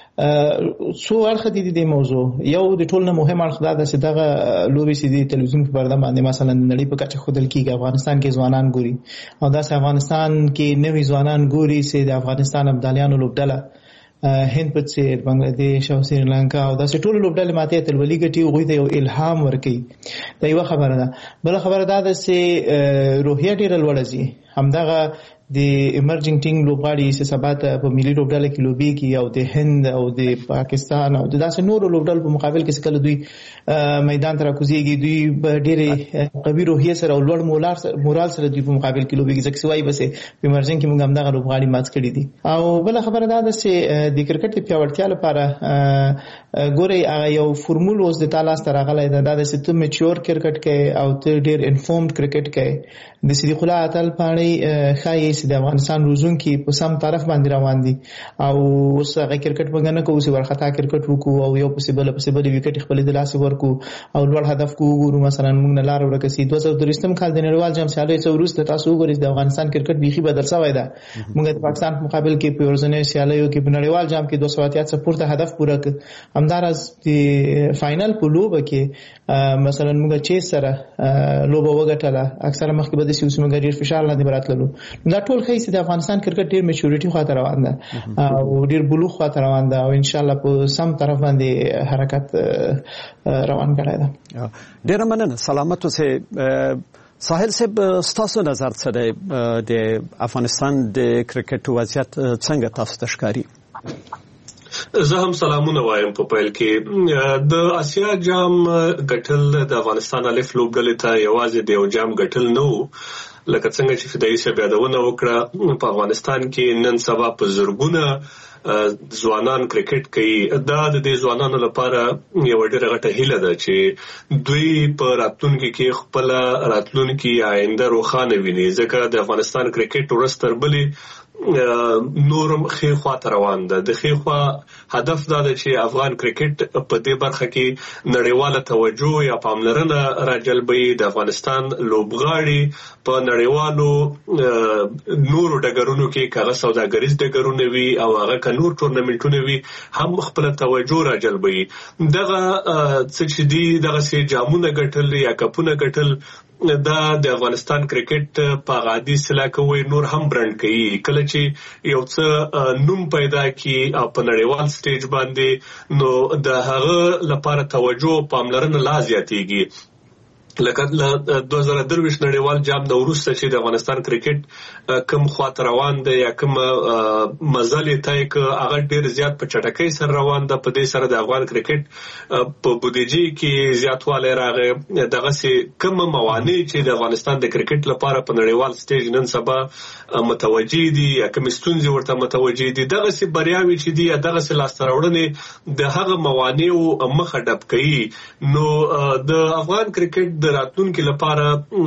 Speaker 13: څو اړخ دي د موضوع. یو د ټول نه مهم اړخ دا ده چې دغه لوبې چې د تلویزیون په پرده باندې مثلا د نړۍ په کچه ښودل کیږي، افغانستان کې ځوانان ګوري او داسې افغانستان کې نوي ځوانان ګوري چې د افغانستان ابدالیانو لوبډله هند په څیر بنگلاديش او سریلانکا او داسې ټول لوبډلې ماته اتلولي ګټي او غوي ته یو الهام ورکړي. دا یو خبره ده. بل خبره دا ده چې روحیه ډیره لوړه شي. همدغه د ایمرجنګ ټیم لوبغاړي چې سبا ته په ملي لوبډله کې لوبيږي او د هند او د پاکستان او د داسې نورو لوبډلو په مقابل کې کله دوی میدان ته راکوزيږي، دوی ډېرې قوي روحیه سره او لوړ مورال سره دوی په مقابل کې لوبيږي. ځکه وایي بس په ایمرجنګ کې موږ همدغه لوبغاړي مات کړي دي. او بل خبره دا ده چې د کرکټ د پیاوړتیا لپاره ګوري هغه یو فورمول اوس د تعالی سره راغلی ده، دا چې ته میچور کرکټ کې او ته ډېر انفورمډ کرکټ کې د صدیق الله اتل پاڼي خایي چې د افغانستان روزونکي په سم طرف باندې روان دي او اوس هغه کرکټ موږ نه کوو چې ورخطا کرکټ وکړو او یو پسې بل پسې بل وکټ خپل د لاس ورکو او لوړ هدف کو وګورو. مثلا موږ نه لار ورکسي دوه زره درې کال د نړیوال جام سیالۍ څو وروسته تاسو وګورئ د افغانستان کرکټ بيخي بدل شوی ده. موږ د پاکستان په مقابل کې په ورځنۍ سیالیو کې په نړیوال جام کې دوه سوه اتیا پورته هدف پوره کړ. همدارس د فائنل په لوبه کې مثلا موږ چې سره لوبه وګټله اکثره مخکې به د سیمه موږ ډیر فشار لاندې براتللو. دا ټول ښیي چې د افغانستان کرکټ ډیر میچورټي خواته روان ده او ډیر بلوغ خواته روان ده او ان شاء الله په سم طرف باندې حرکت روان کړی ده.
Speaker 12: ډیر مننه. سلامت اوسئ. ساحل صاحب ستاسو نظر څه دی د افغانستان د کرکټ وضعیت څنګه تاسو ته ښکاري؟
Speaker 14: زه هم سلامونه وایم. په پیل کې د آسیا جام ګټل د افغانستان الف لوبډلې ته یوازې د یو جام ګټل نه وو، لکه څنګه چې فدایي صاحب یادونه وکړه په افغانستان کې نن سبا په زرګونه ځوانان کرکټ کوي. دا د دې ځوانانو لپاره یو ډېره غټه هیله ده چې دوی په راتلونکي کې خپل راتلونکي آینده روښانه ویني، ځکه د افغانستان کرکټ ورستر بلی نورم خې خواته روان ده. د خې خوا هدف دا ده چې افغان کرکټ په دې برخه کې نړیواله توجه یا پاملرنه راجلبوي. د افغانستان لوبغاړي په نړیوالو نورو ډګرونو کې کاغه سوداګریز ډګرونه وي او هغه ک نور ټورنمنټونه وي هم خپل توجه راجلبوي. دغه څه چې دي دغه سي جامونه ګټل یا کپونه ګټل دا د افغانستان کرکټ په غادي سلا کوي نور هم برند کوي. کله چې یو څه نوم پیدا کی او په نړیوال سټیج باندې نو د هغه لپاره توجه او پاملرنه لا زیاتېږي. لکه دوه زره درویشت نړیوال جام د وروسته چې د افغانستان کرکټ کم خواته روان دی یا کم مزل تای ک هغه ډیر زیات په چټکۍ سره روان ده. په دې سره د افغان کرکټ په بودیجې کې زیاتوالی راغی. دغه سي کم موانع چې د افغانستان د کرکټ لپاره په نړیوال سټیج نن سبا متوجي دي یا کم ستونزې ورته متوجي دي، دغه سي بریاوي چې دي دغه سي لاسته راوړنې د هغه موانع مخه ډب کوي. نو د افغان کرکټ د راتلونکي لپاره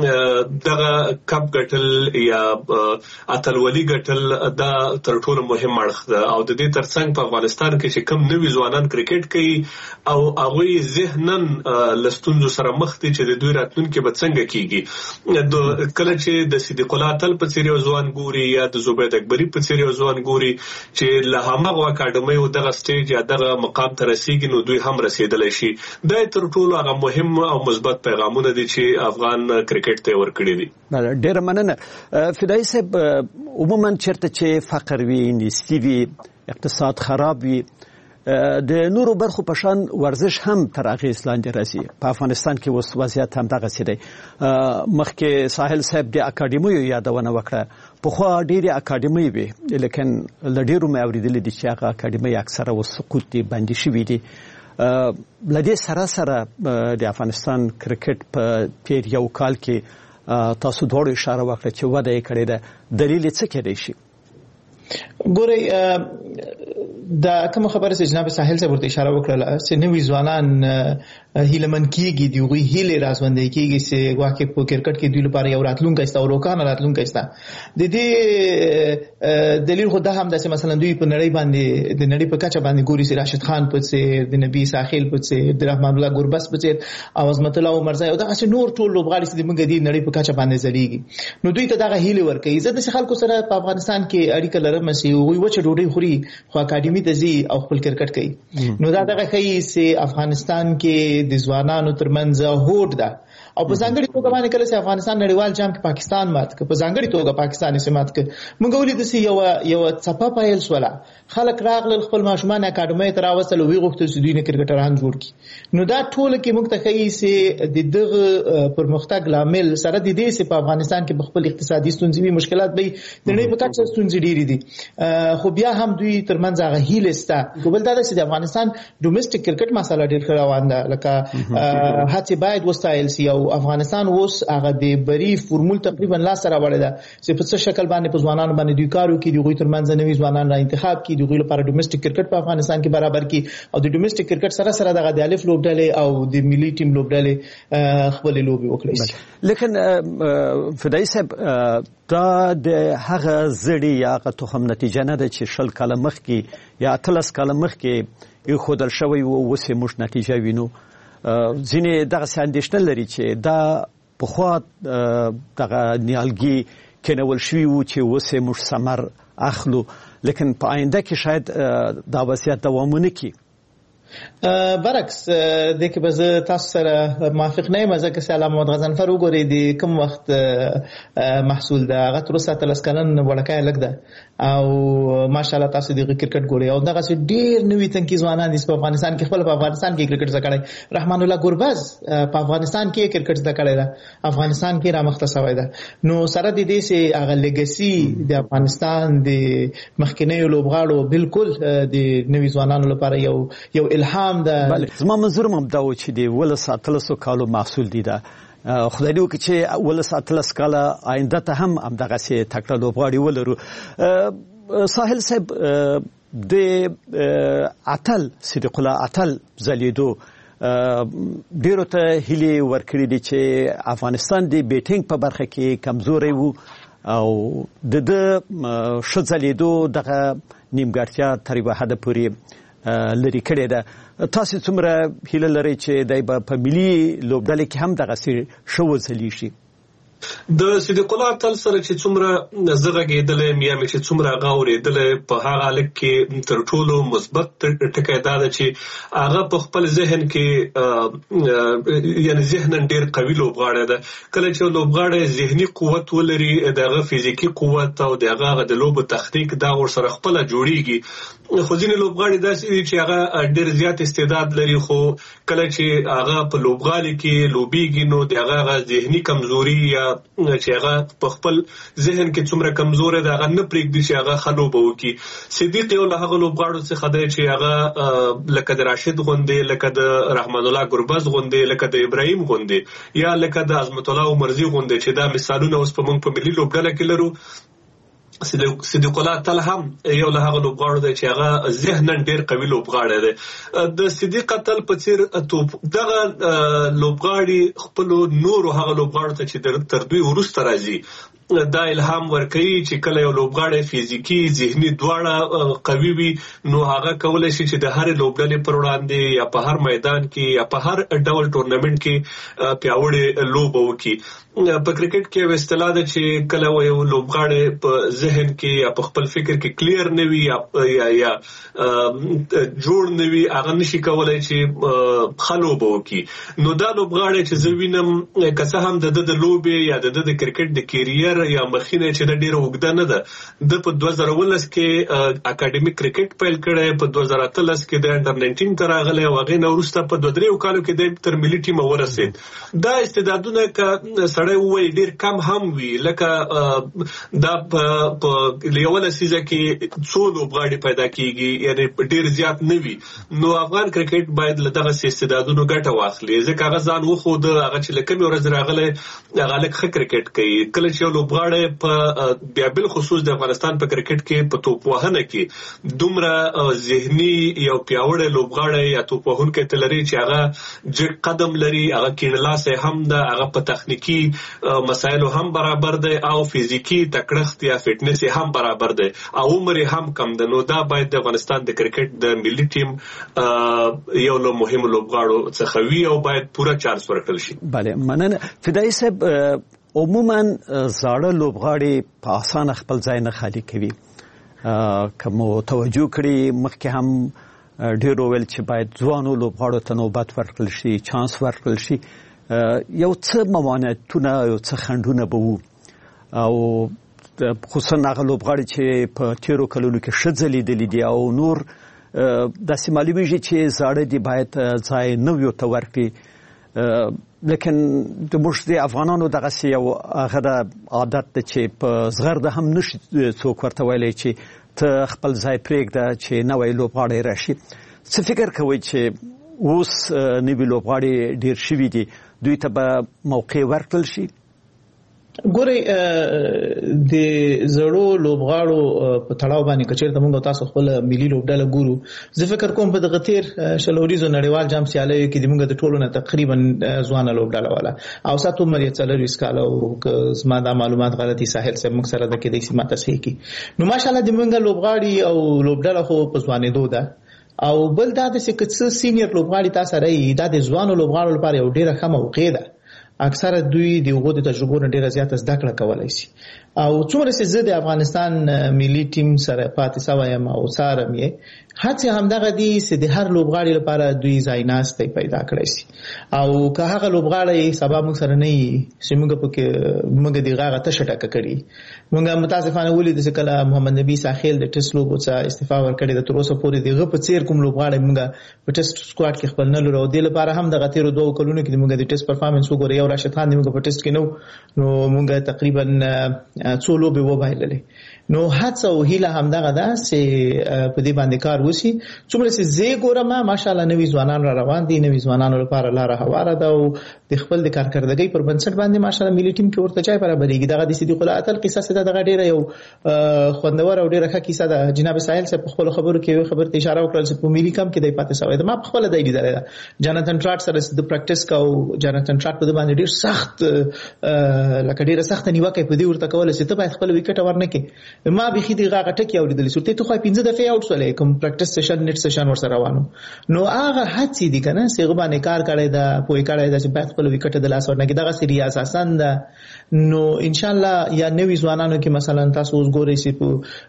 Speaker 14: دغه کپ ګټل یا اتلولي ګټل دا تر ټولو مهم اړخ ده. او د دې ترڅنګ په افغانستان کې چې کم نوي ځوانان کرکټ کوي او هغه ذهنن لستونزو سره مخ دي چې د دوی راتلونکي به څنګه کیږي. کله چې د صدیق الله اتل په څیر یو ځوان ګوري یا د زبید اکبري په څیر یو ځوان ګوري چې له همغه اکاډمۍ او دغه سټیج یا دغه مقام ته رسیدي نو دوی هم رسیدلی شي. دا تر ټولو هغه مهم او مثبت پیغامونه دي چې افغان کرکټ ته ورکړي دي.
Speaker 12: ډېر مننه. فدایي صاحب عموما چیرته چې فقر وي، نیستي وي، اقتصاد خراب وي، د نورو برخو په شان ورزش هم تر اغیز لاندې راځي. په افغانستان کې اوس وضعیت هم دغسې دی. مخکې ساحل صاحب د اکاډمیو یادونه وکړه. پخوا ډېرې اکاډمۍ وي لیکن له ډېرو مې اورېدلي دي چې هغه اکاډمۍ اکثره اوس سقوط دي، بندي شوي دي. لدې سره سره د افغانستان کرکټ په تیر یو کال کې تاسو دواړو اشاره وکړه چې وده یې کړې ده. دلیل یې څه کېدای شي؟
Speaker 13: ګورئ د کوم خبره چې جناب ساحل صاحب ورته اشاره وکړه چې نوې ځوانان هیلمن کیږي دی وی هیله راځوندې کیږي چې واقع په کرکټ کې دوی لپاره یو راتلونکی است او روکان راتلونکی است. د دې دلیل خو دا هم د مثلا دوی په نړۍ باندې د نړۍ په کچه باندې ګوري چې راشد خان په څیر د نبی ساحل په څیر د رحمان الله ګوربس په څیر او عظمت الله عمرزای او دا چې نور ټول لوبغاړي چې موږ د نړۍ په کچه باندې ځلیږي نو دوی ته دا هیله ورکوي. زه د خلکو سره په افغانستان کې اړیکه لرم چې وی وچه ډوډۍ خوري خو اکاډمي ته ځي او خپل کرکټ کوي. نو دا دغه کوي چې افغانستان کې د ځوانانو ترمنځ هوډ ده او په ځانګړي توګه باندې کله چې افغانستان نړیوال جام کې پاکستان مات ک په ځانګړي توګه پاکستان یې مات ک موږ ولید چې یو یو څپه پایل سولا خلک راغلل خپل ماشومان اکاډمي ته راوستل وی غوښتل چې دوی نه کرکټران جوړ کړي. نو دا ټول کې موږ ته کوي چې د دغه پرمختګ لامل سره د دې چې په افغانستان کې خپل اقتصادي ستونزې وي مشکلات به د نړۍ په کچه ستونزې ډېرې دي خو بیا هم دوی ترمنځ هغه هیله سته. بل دا چې د افغانستان ډومېسټک کرکټ مسله ډېر روان ده لکه هڅې باید وستایل شي او افغانستان اوس هغه د بری فورمول تقریبا لا سره وړه ده چې په څه شکل باندې په ځوانانو باندې دوی کارو کې دوی ترمنځ نوي ځوانان را انتخاب کې دوی لپاره ډومېسټک کرکټ په افغانستان کې برابر کې او د ډومېسټک کرکټ سره سره دغه د الف لوبډلې او د ملي ټیم لوبډلې خپل لوبي وکړي.
Speaker 12: لیکن فدای صاحب دا د هغه زړی یا هغه تخم نتیجه نه ده چې شل کاله مخکې یا اتلس کاله مخکې یو خودل شوی او اوس یې موږ نتیجه وینو. ځینې دغه اندېښنه لري چې دا پخوا دغه نیالګي کېنول شوي وو چې اوس یې موږ ثمر اخلو لیکن په آینده کې شاید دا وضعیت دوام ونه کړي.
Speaker 13: برعکس د کې به زه تاسو سره موافق نه یم ځکه چې علامه محمد غضنفر وګورئ د کوم وخت محصول ده هغه تر اوسه اتلس کلن وړکای لږ ده او ماشاءالله تاسو د کرکټ ګورئ او دغه ډېر نوي تنکي ځوانان دي په افغانستان کې خپل په افغانستان کې کرکټ زده کړی. رحمان الله ګوربز په افغانستان کې کرکټ زده کړی ده افغانستان کې رامخته شوی ده. نو سره د دې چې هغه لیګسي د افغانستان د مخکینیو لوبغاړو بالکل د نوي ځوانانو لپاره یو یو الهام ده.
Speaker 12: بله زما منظور هم دا و چې د ولس اتلسو کالو محصول دي ده خدای دې وکړي چې ولس اتلس کاله آینده ته هم همدغسې تکړه لوبغاړي ولرو. ساحل صاحب د اتل صدیق الله اتل ځلیدو ډېرو ته هیلې ورکړي دي چې افغانستان د بیټینګ په برخه کې کمزوری وو او د ده ښه ځلیدو دغه نیمګړتیا تر یوه حده پورې لري کړې ده. تاسو څومره هیله لرئ چې دی به په ملي لوبډلې کې هم دغسې ښه وځلیږي؟
Speaker 14: د صدیق الله اتل سره چې څومره زه غږېدلی یم یا مې چې څومره هغه اورېدلی په هغه هلک کې تر ټولو مثبت ټکی دا ده چې هغه په خپل ذهن کې یعنې ذهنا ډېر قوي لوبغاړی ده. کله چې لوبغاړی ذهني قوت ولري د هغه فزیکي قوت او د هغه د لوبو تخنیک دا ورسره خپله جوړېږي. خو ځینې لوبغاړي داسې دي چې هغه ډېر زیات استعداد لري خو کله چې هغه په لوبغالي کې لوبېږي نو د هغه ذهني کمزوري یا چې هغه په خپل ذهن کې څومره کمزوری ده هغه نه پرېږدي چې هغه ښه لوبه وکړي. صدیق یو له هغه لوبغاړو څخه دی چې هغه لکه د راشد غوندې لکه د رحمان الله ګوربز غوندې لکه د ابراهیم غوندې یا لکه د عظمت الله عمرزي غوندې چې دا مثالونه اوس په موږ په ملي لوبډله کې لرو. صدیق الله اتل هم یو له هغه لوبغاړو دی چې هغه ذهنا ډېر قوي لوبغاړی دی. د صدیق اتل په څېر دغه لوبغاړي خپلو نورو هغه لوبغاړو ته چې تر دوی وروسته راځي دا الهام ورکوي چې کله یو لوبغاړی فزیکي ذهني دواړه قوي وي نو هغه کولی شي چې د هرې لوبډلې پر وړاندې یا په هر میدان کې یا په هر ډول ټورنمنټ کې پیاوړې لوبه وکړي. په کرکټ کې یو اصطلاح ده چې کله یو لوبغاړی په ذهن کې یا په خپل فکر کې کلیر نه وي یا یا جوړ نه وي هغه نشي کولی چې ښه لوبه وکړي. نو دا لوبغاړی چې زه وینم که څه هم د ده د لوبې یا د ده د کرکټ د کیریر یا مخینه چې د ډیره اوږده نه ده د په دوه زره اوولس کې اکاډمیک کرکټ پیل کړی په دوه زره اتلس کې د انډر ناینټین ته راغلی او هغې نه وروسته په دوه دریو کالو کې دی تر ملي ټیمه ورسېد. دا استعدادونه که سړی ووایي ډېر کم هم وي لکه دا په یوه لسیزه کې څو لوبغاړي پیدا کېږي یعنې ډېر زیات نه وي نو افغان کرکټ باید له دغسې استعدادونو ګټه واخلي ځکه هغه ځان وښوده هغه چې له کومې ورځې راغلی هغه هلک ښه کرکټ کوي. کله چې یو لوبغاړي په بیا بل خصوص د افغانستان په کرکټ کې په توپ وهنه کې دومره ذهني یو پیاوړی لوبغاړی یا توپ وهونکی تلري چې هغه جګ قدم لري، هغه کینلاسه هم ده، هغه په تخنیکی مسایلو هم برابر دی او فزیکی تکړښت یا فټنس هم برابر دی او عمر هم کم ده. نو دا باید د افغانستان د کرکټ د ملي ټیم یو له مهمو لوبغاړو څخه وي او باید پوره چانس ورکړل شي.
Speaker 12: بله مننه فدایي صاحب. عموما زاړه لوبغاړي په اسانه خپل ځای نه خالی کوي. کوم توجه کړي مخکې هم ډېر ویل چې باید ځوانو لوبغاړو ته نوبت ورکړل شي، چانس ورکړل شي. یو څه ممانعتونه یو څه خنډونه به وو او خصوصا هغه لوبغاړي چې په تیرو کلونو کې ښه ځلیدلي دي او نور داسې معلومیږي چې زاړه دي باید ځای نویو ته ورکړي. لیکن د موږ د افغانانو دغسې یو هغه د عادت ده چې په زغرده هم نشي څوک ورته ویلی چې ته خپل ځای پرېږده چې نوی لوبغاړی راشي. څه فکر کوئ چې اوس نوي لوبغاړي ډېر شوي دي، دوی ته به موقع ورکړل شي؟
Speaker 13: ګورئ د زړو لوبغاړو په تړاو باندې که چېرته موږ تاسو خپل ملي لوبډله ګورو، زه فکر کوم په دغه تېر شل اوريزو نړیوال جام سیالیو کې د موږ د ټولو نه تقریبا ځوانه لوبډله واله او سات عمر یې څلرویشت کاله او که زما دا معلومات غلطي ساحل صاحب موږ سره د کېدای شي ما تصحیح کړي. نو ماشاءالله د موږ لوبغاړي او لوبډله خو په ځوانېدو ده او بل دا د چې څه سینیئر لوبغاړي تاسو راي دا د ځوانو لوبغاړو لپاره یو ډېره ښه موقع ده. اکثره دوی د هغو د تجربو نه ډېره زیاته زده کړه کولی شي او څومره چې زه د افغانستان ملي ټیم سره پاتې سوی یم او څارم یې، هڅې همدغه دي چې د هر لوبغاړي لپاره دوی ځای ناستی پیدا کړی شي او که هغه لوبغاړی سبا موږ سره نه وي چې موږ پکې موږ د هغه هغه تشه ټکه کړي. موږ متاسفانه ولیدو چې کله محمد نبي ساحل د ټیسټ لوبو څخه استعفا ورکړې ده، تر اوسه پورې د هغه په څېر کوم لوبغاړی موږ په ټیسټ سکواډ کې خپل نه لرو او دې لپاره هم دغه تېرو دوو کلونو کې موږ د ټیسټ پرفارمنس وګورو. یو راشد خان موږ په ټیسټ کې نو نو موږ تقریبا څو لوبې وبایللې. نو هڅه او هیله همدغه ده چې په دې باندې کار وشي. څومره چې زه ګورم ماشاءالله نوي ځوانان را روان دي، نوي ځوانانو لپاره لاره هواره ده او د خپل د کارکردګۍ پر بنسټ باندې ماشاءالله ملي ټیم کې ورته ځای برابرېږي. دغه د صدیق الله اتل قصه ده، دغه ډېره یو خوندور او ډېره ښه کیسه ده. جناب ساحل صاحب په خپلو خبرو کې یو خبر ته اشاره وکړل چې په ملي کم کې دی پاتې شوی ده. ما په خپله دی لیدلی ده، جاناتن ټراټ سره د پریکټس کو جاناتن ټراټ په ده باندې ډېر سخت لکه ډېره سخته نیوکه په دې ورته کوله چې ته باید خپل وکټ ورنه کړې. ما بیخي د هغه ټکي اورېدلي چې ته خو پنځه دفعې آوټ شولې، کوم پریکټس سیشن نیټ سیشن ورسره روانو. نو هغه هڅې دي که نه چې هغه باندې کار کړی ده، پوهې کړی ده چې باید خپل وکټ د لاس ورنه کړي. دغسې ریاض حسن ده. نو انشاءالله یا نوي ځوانانو کې مثلا تاسو اوس ګورئ چې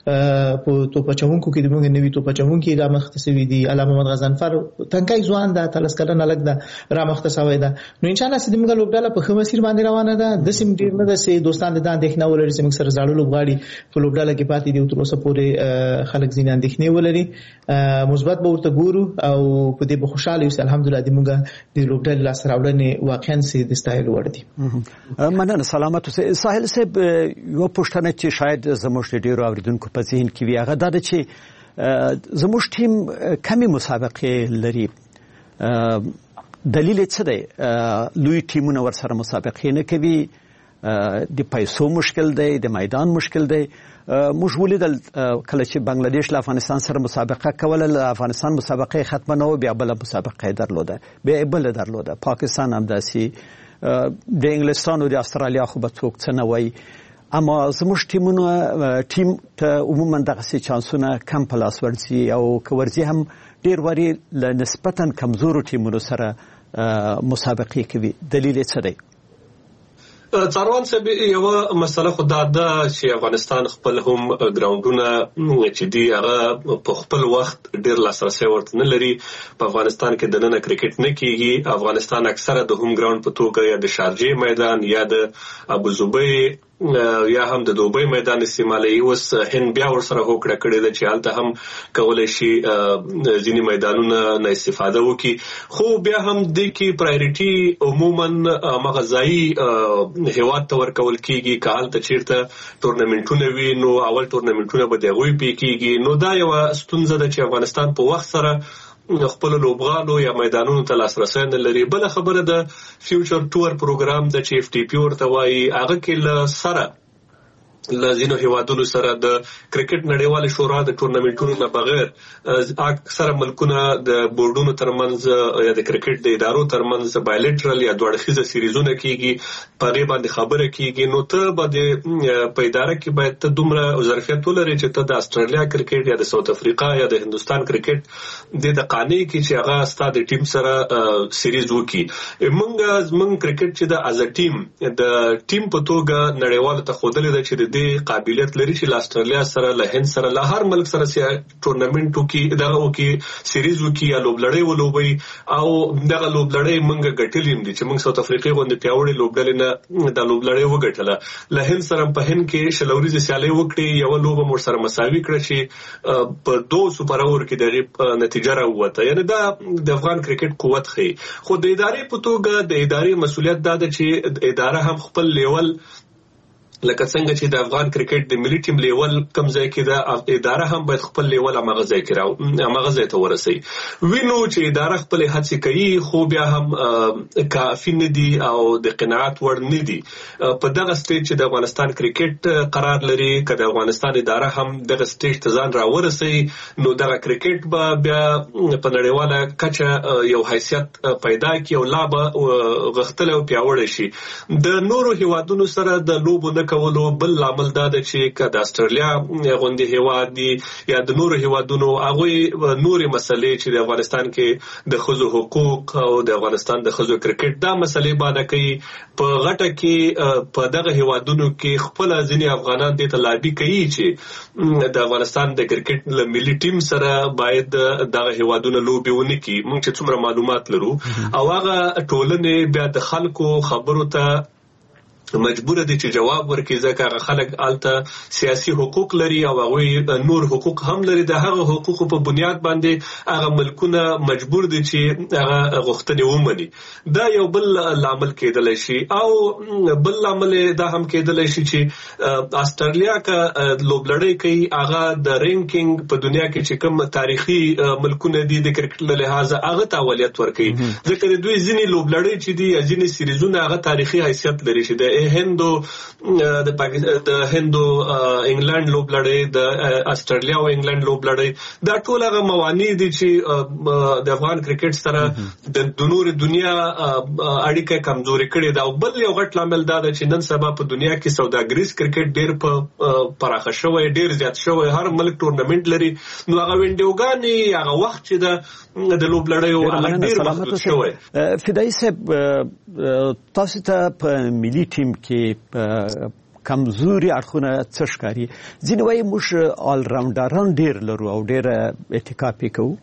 Speaker 13: په توپ اچوونکو کې د موږ نوي توپ اچوونکي رامخته شوي دي. الله محمد غضنفر تنکی ځوان ده، اتلس کلنه لږ ده، رامخته شوی ده. نو انشاءالله چې د موږ لوبډله په ښه مسیر باندې روانه ده. داسې ډېر نه ده چې دوستان د دا اندېښنه ولري چې موږ سره زاړه لوبغاړي په لوبډله کې پاتې دي او تر اوسه پورې خلک ځینې اندېښنې ولري. مثبت به ورته ګورو او په دې به خوشحاله یو چې الحمدلله د موږ د لوبډلې لاسته راوړنې واقعا چې د ستایلو وړ دي.
Speaker 12: مننه. سلامت اوسئ. ساحل صاحب یوه پوښتنه چې شاید زموږ د ډېرو اورېدونکو په ذهن کې وي هغه دا ده چې زموږ ټیم کمې مسابقې لري. دلیل یې څه دی؟ لوی ټیمونه ورسره مسابقې نه کوي، د پیسو مشکل دی، د میدان مشکل دی. موږ ولیدل کله چې بنگلاديش له افغانستان سره مسابقه کوله، له افغانستان مسابقه ختمه نه و، بیا بله مسابقه درلوده، بیا بله درلوده. پاکستان هم داسې، د انګلستان او د استرالیا خو به څوک څه نه وایي. اما زموږ ټیمونه ټیم ته عموما دغسې چانسونه کم په لاس ورځي او که ورځي هم ډېر وارې له نسبتا کمزورو ټیمونو سره مسابقې کوي. دلیل یې څه دی؟
Speaker 14: څاروان صاحب یوه مسله خو دا ده چې افغانستان خپل هم ګراونډونه چې دي هغه په خپل وخت ډېر لاسرسی ورته نه لري. په افغانستان کې دننه کرکټ نه کیږي. افغانستان اکثره د هوم ګراوند په توګه یا د شارجې میدان یا د ابوظبي یا هم د دوبۍ میدان استعمالوي. اوس هند بیا ورسره هوکړه کړې ده چې هلته هم کولی شي ځینې میدانونه نه استفاده وکړي. خو بیا هم دې کې پرایورټي عموما همغه ځایي هېواد ته ورکول کېږي. که هلته چېرته ټورنمنټونه وي نو اول ټورنمنټونه به د هغوی پې کېږي. نو دا یوه ستونزه ده چې افغانستان په وخت سره خپل لوبغالو یا میدانونو ته لاسرسی نه لري. بله خبره د فیوچر ټور پروګرام د چې اف ټي پی ورته وایي هغه کې له سره لازینو هیوادونو سره د کرکټ نړیوال شورا د ټورنمنټونو نه بغیر اکثره ملکونه د بورډونو ترمنځ یا د کرکټ د ادارو ترمنځ بایلیټرل یا دوړخیزه سیریزونه کیږي په باندې خبره کیږي. نو ته باندې په اداره کې باید ته دومره ظرفیت ولري چې ته د استرالیا کرکټ یا د ساوث افریقا یا د هندستان کرکټ د د قانې کې چې هغه ستاسو د ټیم سره سیریز وکي. موږ موږ کرکټ چې د از ټیم د ټیم په توګه نړیوال ته خودلې ده چې د قابلیت لري چې استرالیا سره له هند سره له هر ملک سره سي ټورنمنټ وکي دغه وکي سیریز وکي یا لوبلړۍ ولوبي او دغه لوبلړۍ موږ ګټلیم دي چې موږ ساوث افریقا غوندې پیاوړي لوبډلې نه د لوبلړۍ وګټله. له هند سره په هند کې شلوريزه سیالي وکړي یو لوبه مور سره مساوي کړ چې په دوه سوپر اور کې دغه نتیجه راووته. یعنی دا د افغان کرکټ قوت خي. خو د ادارې په توګه د ادارې مسولیت دا ده چې اداره هم خپل لیول لکه څنګه چې د افغان کرکټ د ملي ټیم لیول کم ځای کې د اداره هم باید خپل لیول هغه ځای کې راو هغه ځای ته ورسي. وینو چې اداره خپل هڅې کوي خو بیا هم کافي نه دي او د قناعت وړ نه دي. په دغه سټیج چې د افغانستان کرکټ قرار لري که د افغانستان اداره هم دغه سټیج ته ځان راورسي نو دغه کرکټ به بیا په نړیواله کچه یو حیثیت پیدا کړي او لا به غښتلی او پیاوړی شي. د نورو هیوادونو سره د لوبو نه کولو بل لامل دا ده چې که د استرالیا غوندې هیواد دي یا د نورو هیوادونو هغوی نورې مسلې چې د افغانستان کې د ښځو حقوق او د افغانستان د ښځو کرکټ دا مسلې باندې کوي په غټه کې په دغه هیوادونو کې خپل ځینې افغانان دې ته لابي کوي چې د افغانستان د کرکټ له ملي ټیم سره باید دغه هیوادونو لوبې ونه کړي. موږ چې څومره معلومات لرو او هغه ټولنې بیا د خلکو خبرو ته مجبور دي چې جواب ورکړي ځکه هغه خلک الته سیاسي حقوق لري او هغه نور حقوق هم لري. د هغه حقوقو په بنیاد باندې هغه ملکونه مجبور دي چې هغه غوښتنې ومني. دا یو بل لامل کېدلی شي او بل لامل دا هم کېدلی شي چې استرالیا کا لوبلړۍ کوي هغه د رینکینګ په دنیا کې چې کوم تاریخي ملکونه دي د کرکټ له لحاظه هغه ته اولویت ورکوي ځکه د دوی ځینې لوبلړۍ چې دي ځینې سیریزونه هغه تاریخي حیثیت لري چې د هندو د پاکستان د هندو انګلند لوبلړۍ د استرالیا او انګلند لوبلړۍ دا ټول هغه موانع دي چې د افغان کرکټ سره د نور دنیا اړیکه کمزوري کړي دا. بل یو غټ لامل دا چې نن سبا په دنیا کې سوداګریز کرکټ ډېر په پراخه شوی ډېر زیات شوی هر ملک ټورنمنټ لري نو هغه وینډوګانې هغه وخت چې د د لوبلړۍ هغه ډېر محدود شوی.
Speaker 12: فدایي صاحب تاسو ته په ملي ټیم کې کمزوري اړخونه څه ښکاري؟ ځینې وایي موږ آل راونډران ډېر لرو او ډېره اتکا پې کوو.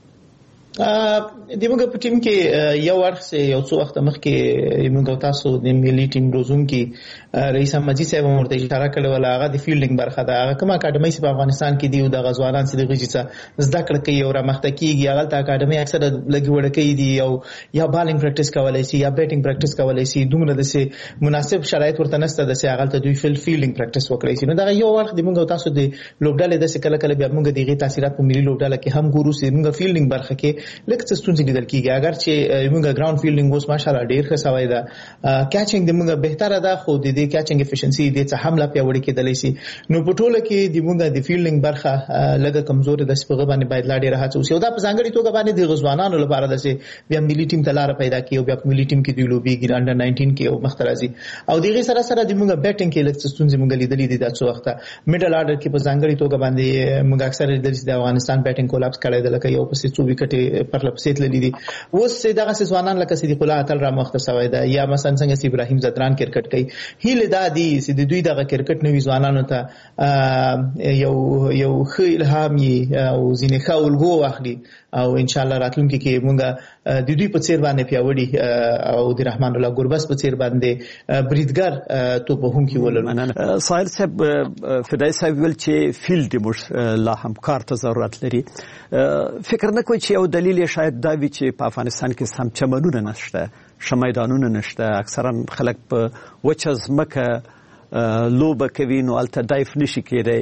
Speaker 13: د موږ په ټیم کې یو ورخ یو څو وخت مخکې موږ تاسو د ملي ټیم روزونکي رئیس احمدي صاحب ورته اشاره کړې ولا هغه د فیلډینګ برخه ده. هغه کومه اکاډمي چې په افغانستان کې دی او د غزوالان چې د غږی څخه زده کړه کوي او رامخته کیږي هغه ته اکاډمي اکثره لګي وړ کوي دي او یا بالینګ پریکټیس کولای شي یا بیټینګ پریکټیس کولای شي دومره د سه مناسب شرایط ورته نشته د سه هغه ته دوی فیل فیلډینګ پریکټیس وکړي شي. نو دا یو ورخ د موږ تاسو د لوبډالې د څه کله کله بیا موږ دغه تاثیرات په ملي لوبډاله کې هم ګورو چې موږ فیلډینګ برخه کې لکه څه ستونزې لیدل کیږي. اگر چې موږ ګراوند فیلډینګ اوس ماشاءالله ډیر ښه سوی ده کیچینګ د موږ بهتره ده خو د دې کیچینګ افیشنسي د څه حمله پیوړی کېدلی شي. نو په ټوله کې د موږ د فیلډینګ برخه لږه کمزوري ده چې په باندې باید لا ډیر هڅه وشي او دا په ځانګړي توګه باندې د غزوانانو لپاره ده چې بیا ملي ټیم ته لار پیدا کړي او بیا په ملي ټیم کې دی لوبي ګر انډر ناینټین کې او مخترازي او دغه سره سره د موږ بیټینګ کې لږ ستونزې موږ لیدلې دي د څو وخت میډل آرډر کې په ځانګړي توګه باندې موږ اکثر لیدل چې د افغانستان بیټینګ کولاپس کړی دی لکه یو پسې څو وکټې پر لپسېت لري دي. اوس دغه ځوانان لکه صدیق الله اتل را مخته سوی ده یا مثلا څنګه چې ابراهیم زدران کرکټ کوي هیله دا دي چې د دوی دغه کرکټ نوې ځوانانو ته یو یو ښه الهام او ځینې ښه الګو واخلي او ان شاء الله راتلونکي کې موږ د دوی په څیر باندې پیاوړي او د رحمان الله ګوربس په څیر باندې بریدګر توپ هم کې ولرو.
Speaker 12: ساحل صاحب فدایي صاحب ویل چې فیلډ موږ لا هم کار ته ضرورت لري. فکر نه کوي چې یو دلیل شاید دا وي چې په افغانستان کې سم چمنونه نشته شمیدانونه نشته اکثرا خلک په وچه ځمکه لوبه کوي نو هلته دایف نشي کېدی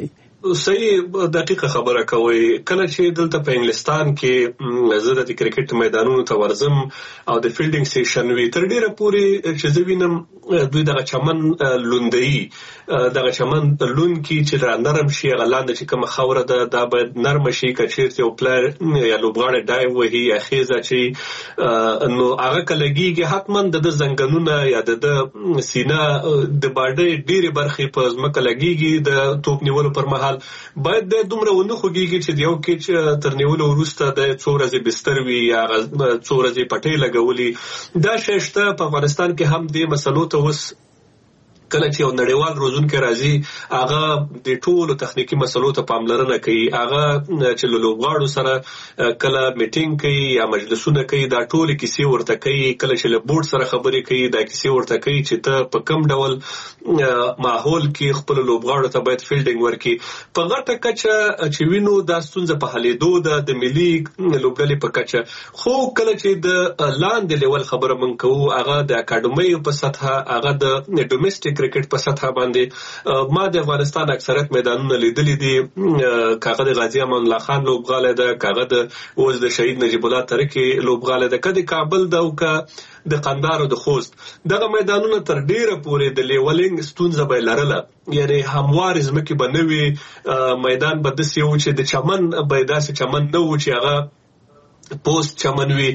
Speaker 14: صحیح دقیقه خبره کوي. کله چې دلته په انګلستان کې زه د کرکټ میدانونو ته ورځم او د فیلډینګ سټیشن وي، تر ډیره پورې چې زه وینم دوی دغه چمن لوندوي، دغه چمن لوند کی چې نرم شي، غلاند چې کوم خوره ده دا باید نرم شي. کچیرته یو پلار یا لوبغاړی ډایو وهي یا خیزه چې نو هغه کلهږي حتما د زنګنونه یا د سینه د باډي ډیره برخې په ځمکه لګيږي. د توپ نیولو پر مهال باید د دومره ونه خوږيږي چې یو کې تر نیولو وروسته د څو ورځې بستر وي یا څو ورځې پټې لګولي. دا شیشته په افغانستان کې هم د مسلو ته وس کله چې یو نړیوال روزونکي راځي هغه د ټولو تخنیکی مسلو ته پاملرنه کوي، هغه چې له لوبغاړو سره کله میټینګ کوي یا مجلسونه کوي، دا ټول کیسې ورته کوي. کله چې له بورډ سره خبرې کوي دا کیسې ورته کوي چې ته په کوم ډول ماحول کې خپل لوبغاړو ته باید فیلډینګ ورکړي. په غټه کچه چې وینو دا ستونزه په حلېدو ده د ملي لوبډلې په کچه، خو کله چې د لاندې لیول خبره من کوو هغه د اکاډمیو په سطحه، هغه د ډومېسټک کرکټ په سطحه باندې ما د افغانستان اکثریت میدانونه لیدلې دي. کاغه د غازی امان الله خان لوبغاړی ده، کاغه د اوس د شهید نجیب الله ترکی لوبغاړی ده، کدي کابل ده او که د قندهار او د خوست. دغه میدانونه تر ډیره پورې د لیولینګ ستونزه به لرله، یعنی هموار ځمکې به نه وي، میدان به داسې و چې د چمن به داسې چمن نه و چې هغه پوست چمن وی،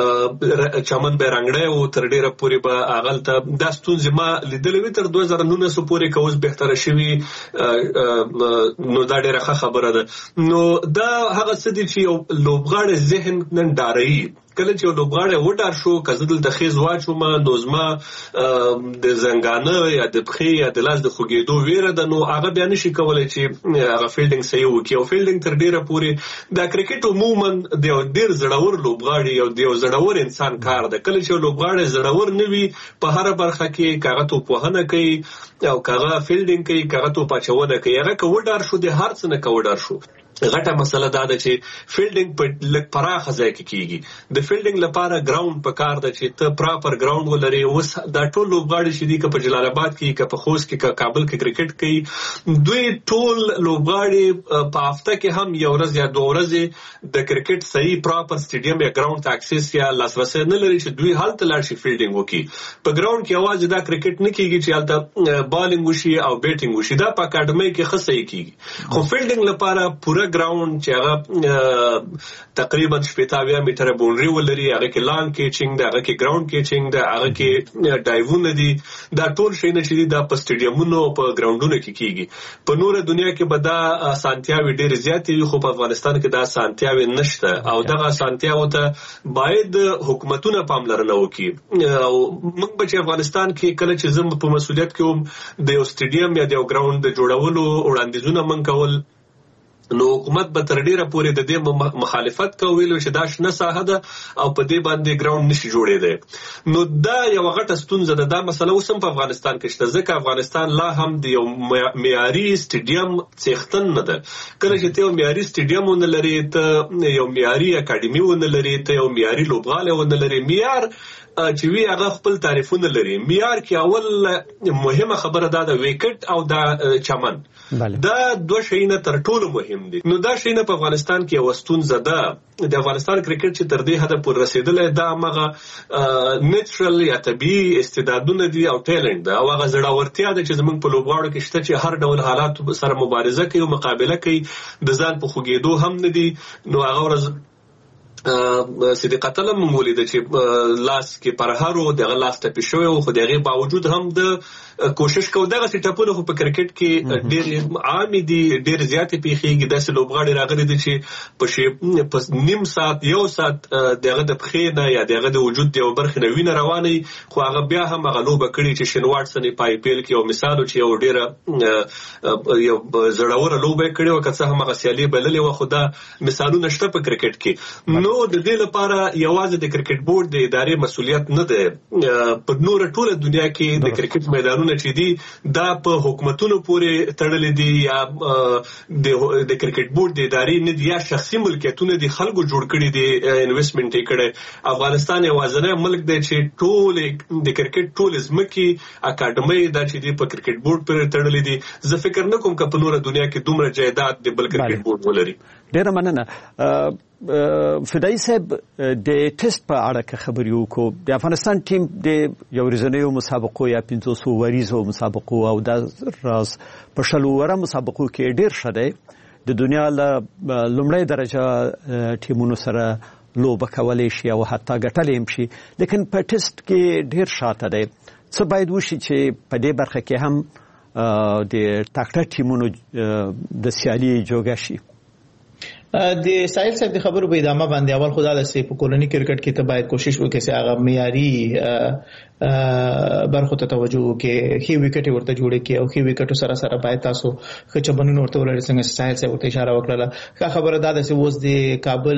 Speaker 14: چمن به رنگړی او تر ډیره پورې به اغلته دا ستونزې ما لیدلې وي تر دوه زره نولس پورې که اوس بهتره شوي نو دا ډیره ښه خبره ده. نو دا هغه څه دي چې یو لوبغاړی ذهن نن ډاروي. کله چې یو لوبغاړی وډار شو که زه دلته خیز واچوم نو زما د زنګانه یا د پښې یا د لاس د خوږېدو ویره ده، نو هغه بیا نشي کولی چې هغه فیلډینګ صحیح وکړي. او فیلډینګ تر ډیره پورې دا کرکټ عموما د یو ډیر زړور لوبغاړي او د یو زړور انسان کار ده. کله چې یو لوبغاړی زړور نه وي په هره برخه کې، کاغه توپوهنه کوي او کاغه فیلډینګ کوي، کاغه توپ اچونه کوي، هغه که وډار شو د هر څه نه که وډار شو. غټه مسله دا ده چې فیلډینګ په لږ پراخه ځای کې کیږي. د فیلډینګ لپاره ګراوند په کار ده چې ته پراپر ګراوند ولري. اوس دا ټول لوبغاړي چې دي که په جلال آباد کې، که په خوست کې، که کابل کې کرکټ کوي، دوی ټول لوبغاړي په هفته کې هم یو ورځ یا دوه ورځې د کرکټ صحیح پراپر سټیډیم یا ګراوند ته اکسس یا لاسرسی نه لري چې دوی هلته لاړ شي فیلډینګ وکړي. په ګراوند کې یوازې دا کرکټ نه کیږي چې هلته بالینګ وشي او بیټینګ وشي، دا په اکاډمۍ کې ښه صحیح کیږي. خو فیلډینګ لپاره پوره ګراوند چې هغه تقریبا شپږ اویا میټره باونډري ولري، هغه کې لان کیچینګ ده، هغه کې ګراوند کیچینګ ده، هغه کې ډایوونه دي، دا ټول شیونه چې دي دا په سټیډیمونو او په ګراوندونو کې کیږي. په نوره دنیا کې به دا اسانتیاوې ډېرې زیاتې وي، خو په افغانستان کې دا اسانتیاوې نشته او دغه اسانتیاوو ته باید حکومتونه پاملرنه وکړي. او موږ به چې افغانستان کې کله چې زه په مسؤلیت کې وم د یو سټیډیم یا د یو ګراوند د جوړولو وړاندیزونه من کول، نو حکومت به تر ډیره پورې د دې مخالفت کوي چې دا شنه ساحه ده او په دې باندې ګراوند نشي جوړېدی. نو دا یو غټه ستونزه ده. دا مسله اوس هم په افغانستان کې شته، ځکه افغانستان لا هم د یو معیاري سټیډیم څښتن نه ده. کله چې ته یو معیاري سټیډیم ونه لري، ته یو معیاري اکاډمي ونه لري، ته یو معیاري لوبغالی ونه لري، معیار چې وی هغه خپل تعریفونه لري. معیار کې اول مهمه خبره دا ده ویکټ او دا چمن، دا دوه شیونه تر ټولو مهم دي. نو دا شیونه په افغانستان کې یو ستونزه ده. د افغانستان کرکټ چې تر دې حده پورې رسیدلی دا هغه نیچرل یا طبیعي استعدادونه دي او ټیلنټ ده او هغه زړورتیا ده چې زموږ په لوبغاړو کې شته چې هر ډول حالاتو سره مبارزه کوي او مقابله کوي، د ځان په خوږېدو هم نه دي. نو هغه ورځ صدیقه الله مونږ ولیده چې لاس کې پرهارو دغه لاس ټپي شوی و، خو د هغې باوجود هم د کوشش کوو. دغسې ټپونه خو په کرکټ کې ډېر عامې دي، ډېر زیاتې پیښېږي. داسې لوبغاړي راغلي دي چې په نیم ساعت یو ساعت د هغه د پښې نه یا د هغه د وجود د یو برخې نه وینه روانه وي، خو هغه بیا هم هغه لوبه کړې چې شین واټسن یې په آی پي ایل کې یو مثال و چې یو ډېره یو زړوره لوبه یې کړې وه، که څه هم هغه سیالي بللې وه، خو دا مثالونه شته په کرکټ کې. نو نو د دې لپاره یوازې د کرکټ بورډ د ادارې مسولیت نه دی، په نور ټوله دنیا کې د کرکټ میدانونه چې دي دا په حکومتونو پورې تړلې دي یا د کرکټ بورډ د ادارې نه دي یا شخصي ملکیتونه دي، خلکو جوړ کړي دي، انویسټمنټ یې کړي. افغانستان یوازینی ملک دی چې ټول د کرکټ ټول ځمکې اکاډمۍ دا چې دي په کرکټ بورډ پورې تړلې دي. زه فکر نه کوم که په نوره دنیا کې دومره جایداد د بل کرکټ بورډ ولري.
Speaker 12: ډیره مننه. فدایي صاحب د ټیسټ په اړه که خبرې وکړو، د افغانستان ټیم د یو ورځنیو مسابقو یا پنځوسو وریزو مسابقو او دا راز په شلو وره مسابقو کې ډیر ښه دی. د دنیا له لومړۍ درجه ټیمونو سره لوبه کولی شي او حتی ګټلی هم شي، لیکن په ټیسټ کې ډیر شاته دی. څه باید وشي چې په دې برخه کې هم د تکړه ټیمونو د سیالي جوګه شي؟
Speaker 13: د ساحل صاحب د خبرو په ادامه باندې اول خدا د سي په کولونی کرکټ کې ته باید کوشش وکړي چې هغه معیاري برخو ته توجه وکړي، هي وکټ ورته جوړ کړي او هي وکټ سره سره باید تاسو خچبنونو ورته ولري. څنګه ساحل صاحب ورته اشاره وکړه، ښه خبره ده چې اوس د کابل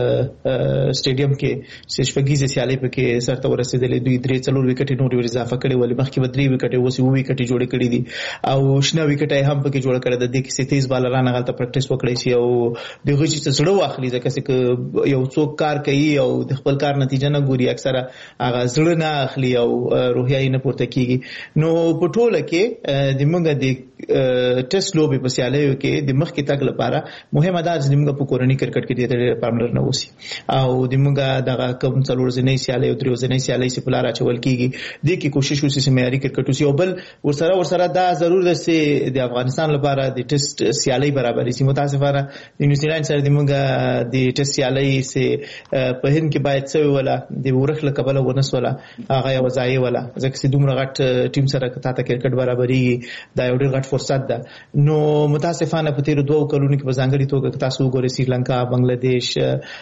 Speaker 13: سټیډیم کې شپږیزه سیالي پکې سرته ورسېدلې، دوی درې څلور وکټ نور ور اضافه کړي، ولې مخکې به درې وکټ اوس یو وکټ جوړ کړي دي او شنه وکټ هم پکې جوړ کړي. د دې کې ستیز بالران غلطه پریکټیس وکړي شي او د هغه چې زړه واخلي، ځکه چې یو څوک کار کوي او د خپل کار نتیجه نه ګوري، اکثره هغه زړه نه اخلي او روحیه یې نه پورته کیږي. نو په ټوله کې د موږ د ټیسټ لوبې په سیالیو کې د مخکې تګ لپاره مهمه ده چې موږ په کورني کرکټ کې ډېر پاملرنه وشي او د موږ دغه کوم څلور ځنې سیالي او درې ځنې سیالي چې په لار اچول کیږي، د کې کوشش وشي چې معیاري کرکټ وشي. او بل ورسره ورسره دا ضرور ده چې د افغانستان لپاره د ټیسټ سیالي برابرې شي. متاسفانه د نیوزیلند سره د موږ د ټیسټ سیالي سه په هند کې باید څه ولا د ورخ له کبله ونسوله هغه یو ځای ولا، ځکه چې دومره غټ ټیم سره کته کرکټ برابرېږي دا یو ډېر غټ فرصت ده. نو متاسفانه په تیر دوه کلونو کې په ځانګړي توګه تاسو وګورئ سریلانکا، بنگلاديش،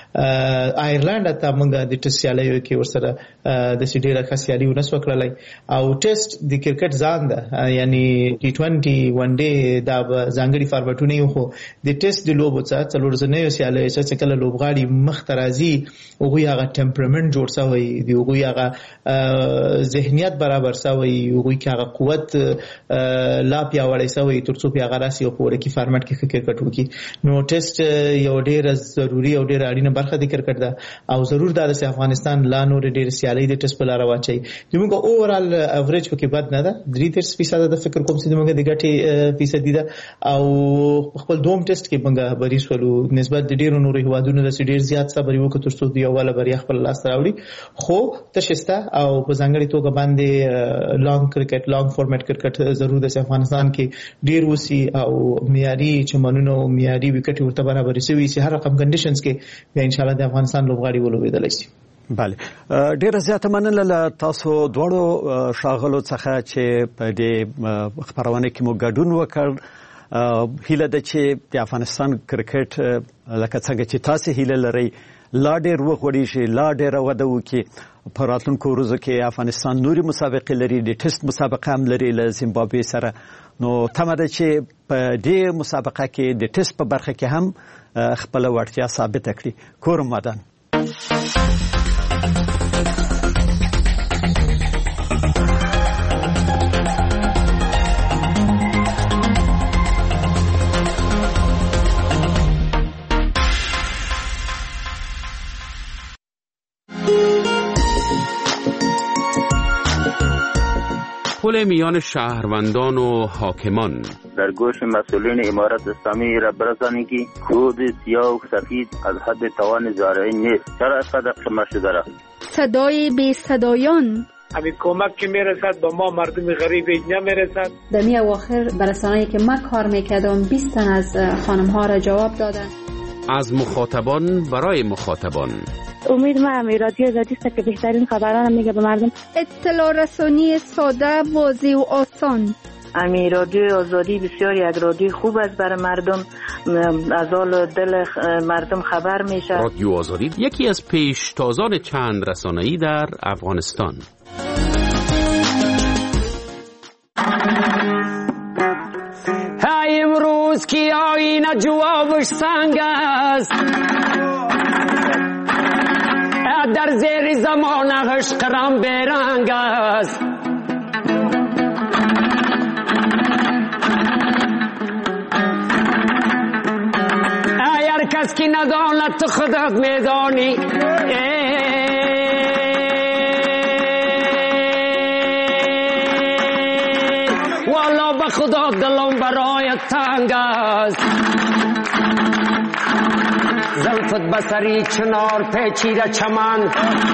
Speaker 13: آیرلند ته موږ د ټیسټ سیالیو کې ورسره د سیډیره خاصیالي ونسو کړلای او ټیسټ د کرکټ ځان ده، یعنی ټي ټوئنټي ون ډے دا ځانګړي فارمټونه یو، خو د ټیسټ د لوبو څخه څلور ځنې سیالي چې کله لوبغاړي مخترازي هغه هغه ټمپرامنت جوړ شوی دی، هغه هغه ذهنیت برابر شوی، هغه هغه قوت لا پیاوړی شوی ترڅو په هغه راسي او په ورکی فارمټ کې کرکټ وکړي. نو ټیسټ یو ډیر ضروری او ډیر اړینه برخه د کرکټ ده او ضرور دا چې افغانستان لا نور ډیر سیالي د ټیسټ په لار واچي. موږ اوورال اوریج پکې بد نه ده، درې فیصد د فکر کوم چې موږ د ګټي فیصد ده او خپل دوم ټیسټ کې موږ بری سولو نسبت د ډیرو نورو هوادونو د ډیر زیات صبر وکړو ترڅو دی اوله بریا خپل لاس راوړي. خو تشسته او په ځانګړي توګه باندې لانګ کرکټ لانګ فارمټ کرکټ ضرور د افغانستان کې ډیر وسی او معیاري چمنونو معیاري وکټ ورته برابر شي چې هر رقم کنډیشنز کې بیا ان شاء الله د افغانستان لوبغاړي ولوبېدل شي.
Speaker 12: بله، ډیره زیاته مننه له تاسو دواړو ښاغلو څخه چې په دې خپرونه کې مو ګډون وکړ. هیله ده چې د افغانستان کرکټ لکه څنګه چې تاسو هیله لرئ لا ډیر وغوړي شي، لا ډیر وده وکړي. په راتلونکو ورځو کې افغانستان نوري مسابقې لري، د ټیسټ مسابقه هم لري له زیمبابوې سره. نو تمه ده چې په دې مسابقه کې د ټیسټ په برخه کې هم خپل وړتیا ثابت کړي. کورم مدان.
Speaker 15: پل میان شهروندان و حاکمان
Speaker 16: در گوش مسئولین امارت اسلامی را برسانید که کود سیاه و سفید از حد توان زارعین نیست. چرا اینقدر خمه شده است؟
Speaker 17: صدای بی صدایان
Speaker 18: همین کمک که میرسد با ما مردم غریب نمیرسد.
Speaker 19: در می اواخر برسانه‌ای که من کار میکردم بیست تن از خانم ها را جواب دادن.
Speaker 15: از مخاطبان برای مخاطبان.
Speaker 20: امید ما امی رادیو آزادی است که بهترین خبران میگه به مردم.
Speaker 17: اطلاع رسانی ساده، واضح و آسان.
Speaker 20: امی رادیو آزادی بسیار یک رادیو خوب است برای مردم، از حال دل مردم خبر میشه.
Speaker 15: رادیو آزادی یکی از پیشتازان چند رسانه‌ای در افغانستان.
Speaker 21: های امروز کی آینه جوابش سنگ است، در زیر زمان عشقم بیرنگ است. اگر کس کی نداند تو خودت میدانی، والا به خدا دلم برایت تنگ است. زلفت بسری چنار پیچیده چمن،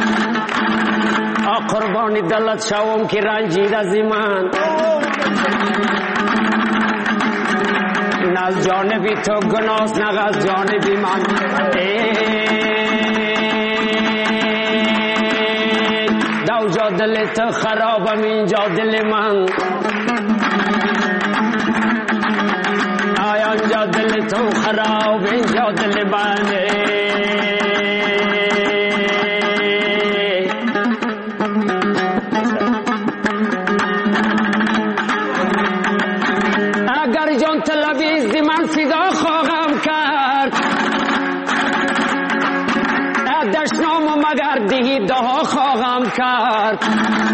Speaker 21: آ قربانی دلت شوم که رنجیده زی من. نه از جانبی تو گناست نه از جانبی من. دو جا دل تو خرابم اینجا دل من، آنجا دل تو خراب اینجا دل من. اگر جان طلبی من فدا خواهم کرد، دشنام مگر دیده خواهم کرد.